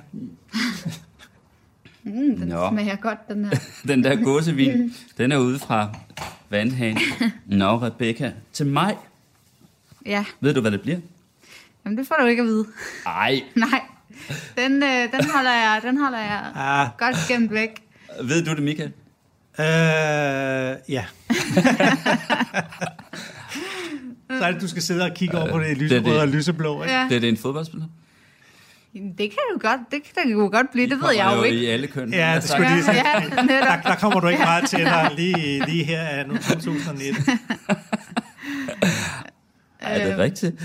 Speaker 5: Den smager godt, den her.
Speaker 3: Den der gåsevin, den er ude fra vandhanen. Nå, Rebecca, til mig.
Speaker 5: Ja.
Speaker 3: Ved du, hvad det bliver?
Speaker 5: Jamen, det får du ikke at vide.
Speaker 3: Ej.
Speaker 5: Nej, den holder jeg godt gemt væk.
Speaker 3: Ved du det, Michael?
Speaker 4: Ja. Så er det, du skal sidde og kigge over på det lyserøde og lyseblå, ikke?
Speaker 5: Ja.
Speaker 3: Det er en fodboldspiller?
Speaker 5: Det kan det jo godt blive, det ved jeg jo ikke.
Speaker 3: I alle køn.
Speaker 4: Ja, det skulle lige sige. Der kommer du ikke meget til dig lige her af 2019.
Speaker 3: Er det rigtigt?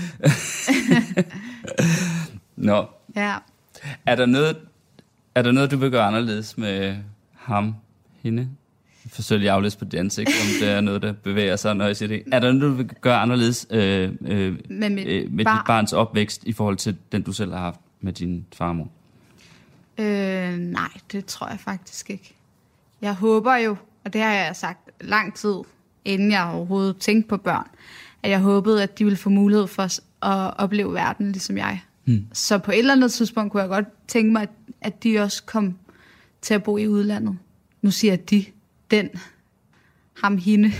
Speaker 3: Nå.
Speaker 5: Ja.
Speaker 3: Er der noget, du vil gøre anderledes med ham, hende? Jeg forsøger lige at aflæse på dit ansigt, om det er noget, der bevæger sig, når jeg siger det. Er der noget, du vil gøre anderledes med dit barns opvækst i forhold til den, du selv har haft med din farmor?
Speaker 5: Nej, det tror jeg faktisk ikke. Jeg håber jo, og det har jeg sagt lang tid, inden jeg overhovedet tænkte på børn, at jeg håbede, at de ville få mulighed for at opleve verden, ligesom jeg. Så på et eller andet tidspunkt kunne jeg godt tænke mig, at de også kom til at bo i udlandet. Nu siger jeg de, den, ham, hende.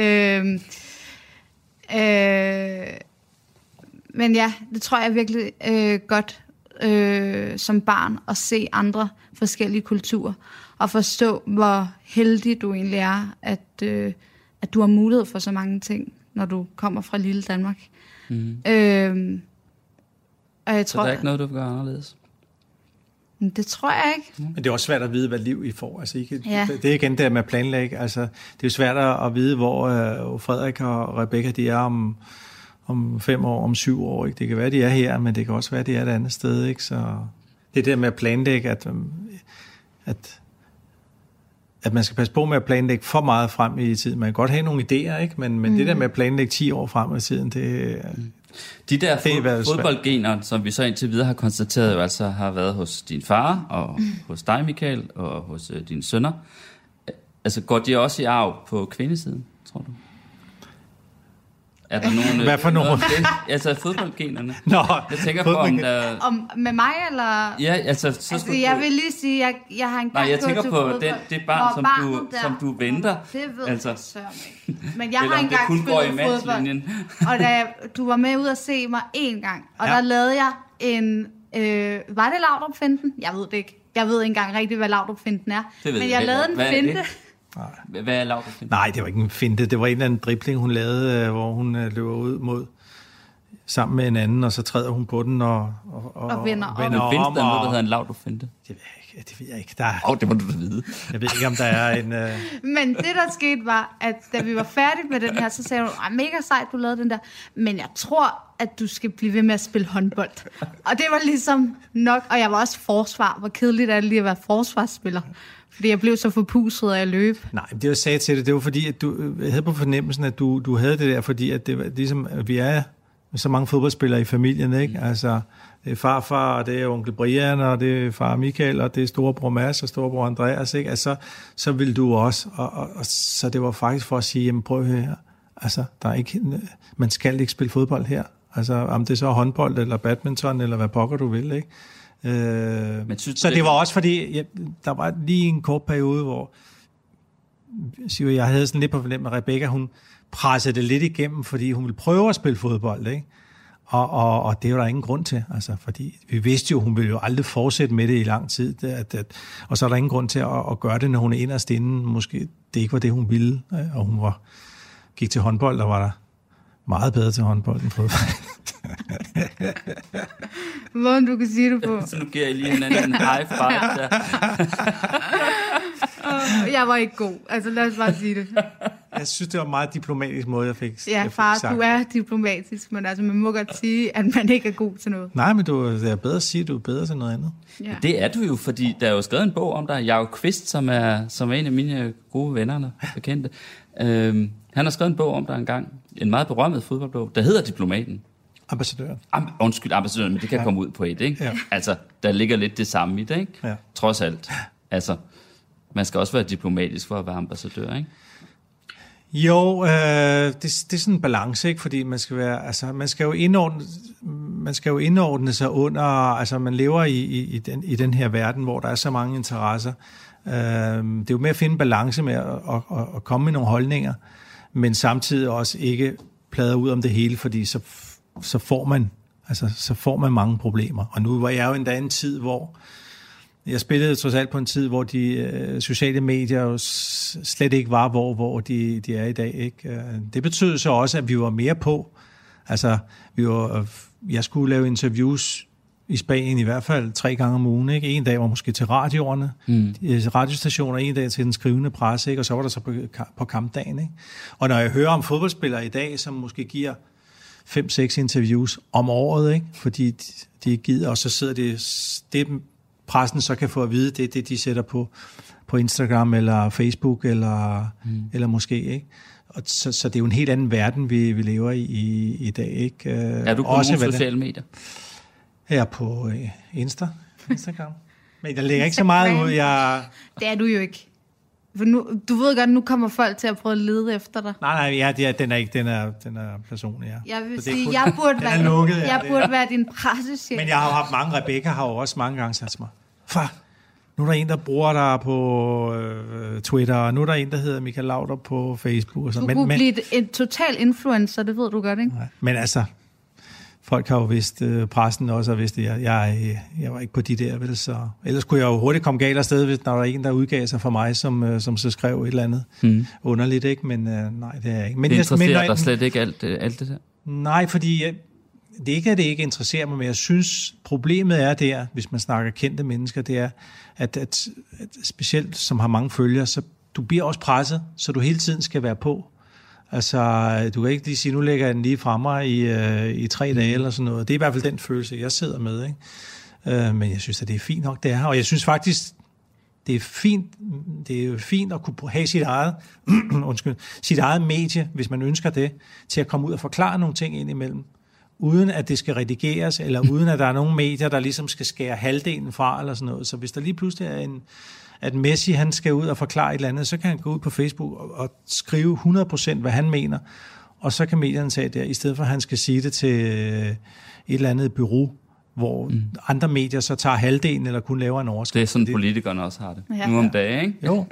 Speaker 5: Men ja, det tror jeg virkelig godt som barn, at se andre forskellige kulturer, og forstå, hvor heldig du egentlig er, at du har mulighed for så mange ting, når du kommer fra lille Danmark. Og jeg tror,
Speaker 3: så der er ikke noget, du vil gøre anderledes?
Speaker 5: Det tror jeg ikke.
Speaker 4: Men det er også svært at vide, hvad liv I får. Altså, det er igen det med at planlægge. Altså, det er jo svært at vide, hvor Frederik og Rebecca de er om 5 år, om 7 år. Ikke? Det kan være, de er her, men det kan også være, de er et andet sted. Ikke? Så det der med at planlægge, at man skal passe på med at planlægge for meget frem i tiden. Man kan godt have nogle idéer, ikke? Men det der med at planlægge 10 år frem i tiden, det
Speaker 3: de der fodboldgener, som vi så indtil videre har konstateret, jo altså har været hos din far, og hos dig, Michael, og hos dine sønner. Altså går de også i arv på kvindesiden, tror du? Er der nogen...
Speaker 4: Hvad for nogen?
Speaker 3: Altså fodboldgenerne.
Speaker 4: Nå,
Speaker 3: jeg tænker på, om der...
Speaker 5: Om med mig, eller...
Speaker 3: Ja, altså
Speaker 5: jeg vil lige sige, jeg har engang
Speaker 3: jeg tænker på det barn, som du venter.
Speaker 5: Det ved
Speaker 3: altså.
Speaker 5: jeg sørme ikke. Men jeg har engang spillet fodbold. Og da du var med ud at se mig 1 gang, og der lavede jeg en Var det Laudrup-finten? Jeg ved det ikke. Jeg ved ikke engang rigtigt, hvad Laudrup-finten er. Men jeg lavede en finte.
Speaker 3: Hvad er Laudrup-finten?
Speaker 4: Nej, det var ikke en finte. Det var en eller anden dribling, hun lavede, hvor hun løber ud mod sammen med en anden, og så træder hun på den og
Speaker 5: vender om.
Speaker 3: Men findes der noget, der hedder en Laudrup-finte?
Speaker 4: Det ved jeg ikke.
Speaker 3: Det må du da vide.
Speaker 4: Jeg ved ikke, om der er en...
Speaker 5: Men det, der skete, var, at da vi var færdige med den her, så sagde hun, mega sejt, du lavede den der, men jeg tror, at du skal blive ved med at spille håndbold. Og det var ligesom nok, og jeg var også forsvar. Hvor kedeligt er det lige at være forsvarsspiller? Fordi jeg blev så forpudset af at løbe. Nej,
Speaker 4: det jeg sagde til det var fordi, at du havde på fornemmelsen, at du havde det der, fordi at det var ligesom, at vi er så mange fodboldspillere i familien, ikke? Altså, det er farfar, og det er onkel Brian, og det er far Michael, og det er storebror Mads og storebror Andreas, ikke? Altså, så vil du også. Og så det var faktisk for at sige, jamen prøv her, altså, der er ikke, man skal ikke spille fodbold her. Altså, om det så er håndbold, eller badminton, eller hvad pokker du vil, ikke? Men så det var også fordi, der var lige en kort periode, hvor jeg havde sådan lidt på fornemmelse, at Rebecca, hun pressede det lidt igennem, fordi hun ville prøve at spille fodbold, ikke? Og det var der ingen grund til, altså, fordi vi vidste jo, hun ville jo aldrig fortsætte med det i lang tid, og så er der ingen grund til at gøre det, når hun er inderst inden, måske det ikke var det, hun ville, og hun gik til håndbold, og var der meget bedre til håndbold end fodbold.
Speaker 5: Hvordan du kan sige det på.
Speaker 3: Så nu giver jeg lige hinanden en high five der.
Speaker 5: Jeg var ikke god, altså lad os bare sige det.
Speaker 4: Jeg synes, det var en meget diplomatisk måde, jeg fik
Speaker 5: Ja, far,
Speaker 4: sagt.
Speaker 5: Du er diplomatisk, men altså, man må godt sige, at man ikke er god til noget.
Speaker 4: Nej, men det er bedre at sige, at du er bedre til noget andet.
Speaker 3: Ja. Det er du jo, fordi der er jo skrevet en bog om dig. Jakob Kvist, som er en af mine gode venner, bekendte. Han har skrevet en bog om dig engang. En meget berømmet fodboldbog, der hedder Diplomaten.
Speaker 4: Ambassadøren.
Speaker 3: Ambassadøren, men det kan komme ud på et, ikke? Ja. Altså, der ligger lidt det samme i det, ikke? Ja. Trods alt. Altså, man skal også være diplomatisk for at være ambassadør, ikke?
Speaker 4: Jo, det er sådan en balance, ikke? Fordi man skal være, altså, man skal jo indordne sig under, altså man lever i den her verden, hvor der er så mange interesser. Det er jo med at finde balance med at komme med nogle holdninger, men samtidig også ikke pladre ud om det hele, fordi så får man mange problemer. Og nu var jeg jo endda en tid, hvor jeg spillede trods alt på en tid, hvor de sociale medier jo slet ikke var, hvor de er i dag, ikke? Det betød så også, at vi var mere på. Altså, jeg skulle lave interviews i Spanien i hvert fald 3 gange om ugen, ikke? En dag var måske til radioerne, radiostationer, en dag til den skrivende presse, ikke? Og så var der så på kampdagen, ikke? Og når jeg hører om fodboldspillere i dag, som måske giver 5-6 interviews om året, ikke? Fordi de ikke gider, og så sidder det pressen så kan få at vide, det de sætter på Instagram eller Facebook eller måske, ikke? Og så det er jo en helt anden verden, vi lever i dag, ikke?
Speaker 3: Er du på nogle sociale medier?
Speaker 4: Jeg er på Instagram. Men der ligger ikke så meget ud.
Speaker 5: Det er du jo ikke. For nu, du ved godt, nu kommer folk til at prøve at lede efter dig.
Speaker 4: Nej, den er personlig, ja.
Speaker 5: Jeg vil sige, jeg burde være din pressechef.
Speaker 4: Men jeg har haft mange, Rebecca har jo også mange gange sagt til mig, far, nu er der en, der bruger dig på Twitter, og nu er der en, der hedder Michael Laudrup på Facebook. Og sådan.
Speaker 5: Du kunne blive en total influencer, det ved du godt, ikke?
Speaker 4: Nej, men altså, folk har jo vidst, pressen også har vidst, at jeg var ikke på de der, vel, så ellers kunne jeg jo hurtigt komme galt afsted, hvis der var en, der udgav sig for mig, som så skrev et eller andet underligt, ikke? Men nej, det er jeg ikke. Men
Speaker 3: det interesserer dig slet ikke alt det der?
Speaker 4: Nej, fordi det er ikke, at det ikke interesserer mig, men jeg synes, problemet er der, hvis man snakker kendte mennesker, det er, at specielt som har mange følgere, så du bliver også presset, så du hele tiden skal være på. Altså, du kan ikke lige sige, nu lægger jeg den lige frem mig i 3 dage eller sådan noget. Det er i hvert fald den følelse, jeg sidder med, ikke? Men jeg synes, at det er fint nok, det er. Og jeg synes faktisk, det er jo fint at kunne have sit eget medie, hvis man ønsker det, til at komme ud og forklare nogle ting indimellem, uden at det skal redigeres, eller uden at der er nogle medier, der ligesom skal skære halvdelen fra, eller sådan noget. Så hvis der lige pludselig er at Messi, han skal ud og forklare et eller andet, så kan han gå ud på Facebook og skrive 100% hvad han mener, og så kan medierne tage det, i stedet for at han skal sige det til et eller andet bureau, hvor andre medier så tager halvdelen, eller kun laver en overskrift.
Speaker 3: Det er sådan, politikerne også har det. Nu om dagen, ikke?
Speaker 4: Jo.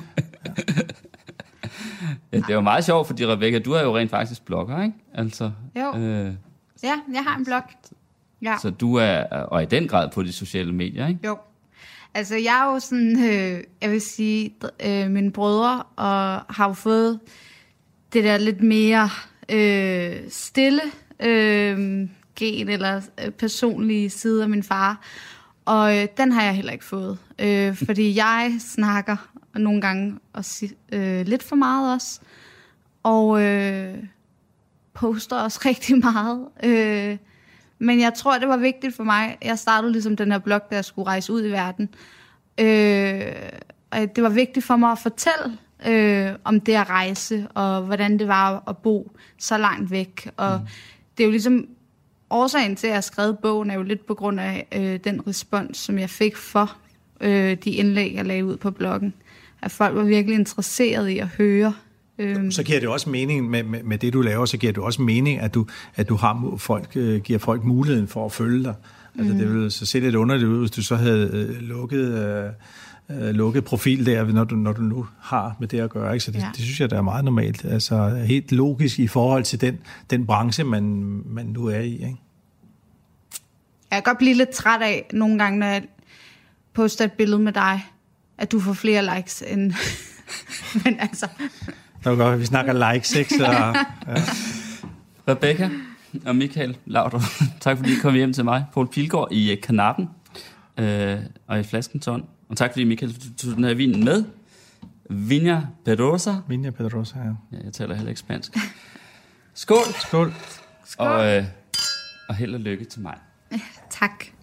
Speaker 3: Ja, det er jo meget sjovt, fordi Rebecca, du er jo rent faktisk blogger, ikke? Altså,
Speaker 5: jo. Ja, jeg har en blog. Ja.
Speaker 3: Så du er i den grad på de sociale medier, ikke?
Speaker 5: Jo. Altså, jeg er jo sådan, jeg vil sige, mine brødre har jo fået det der lidt mere stille gen eller personlige side af min far. Og den har jeg heller ikke fået. Fordi jeg snakker nogle gange også, lidt for meget også. Og poster også rigtig meget. Men jeg tror, det var vigtigt for mig. Jeg startede ligesom den her blog, da jeg skulle rejse ud i verden. Og det var vigtigt for mig at fortælle om det at rejse, og hvordan det var at bo så langt væk. Og det er jo ligesom årsagen til, at jeg har skrevet bogen, er jo lidt på grund af den respons, som jeg fik for de indlæg, jeg lagde ud på bloggen. At folk var virkelig interesserede i at høre.
Speaker 4: Så giver det også mening med det, du laver, så giver det også mening, at du har giver folk muligheden for at følge dig. Altså, det ville så se lidt underligt ud, hvis du så havde lukket profil der, når du nu har med det at gøre. Ikke? Så det synes jeg, der er meget normalt. Altså helt logisk i forhold til den branche, man nu er i. Ikke?
Speaker 5: Jeg kan godt blive lidt træt af nogle gange, når jeg poster et billede med dig, at du får flere likes end... Men altså...
Speaker 4: Det var godt, vi snakker likes, ikke? Så, ja.
Speaker 3: Rebecca og Michael Laudrup, tak fordi I kom hjem til mig. Poul Pilgaard i Kanappen og i Flaskenton. Og tak fordi Michael tog den her vin med. Viña Pedrosa.
Speaker 4: Viña Pedrosa, ja.
Speaker 3: Ja, jeg taler heller ikke spansk. Skål!
Speaker 4: Skål!
Speaker 3: Og held og lykke til mig.
Speaker 5: Tak.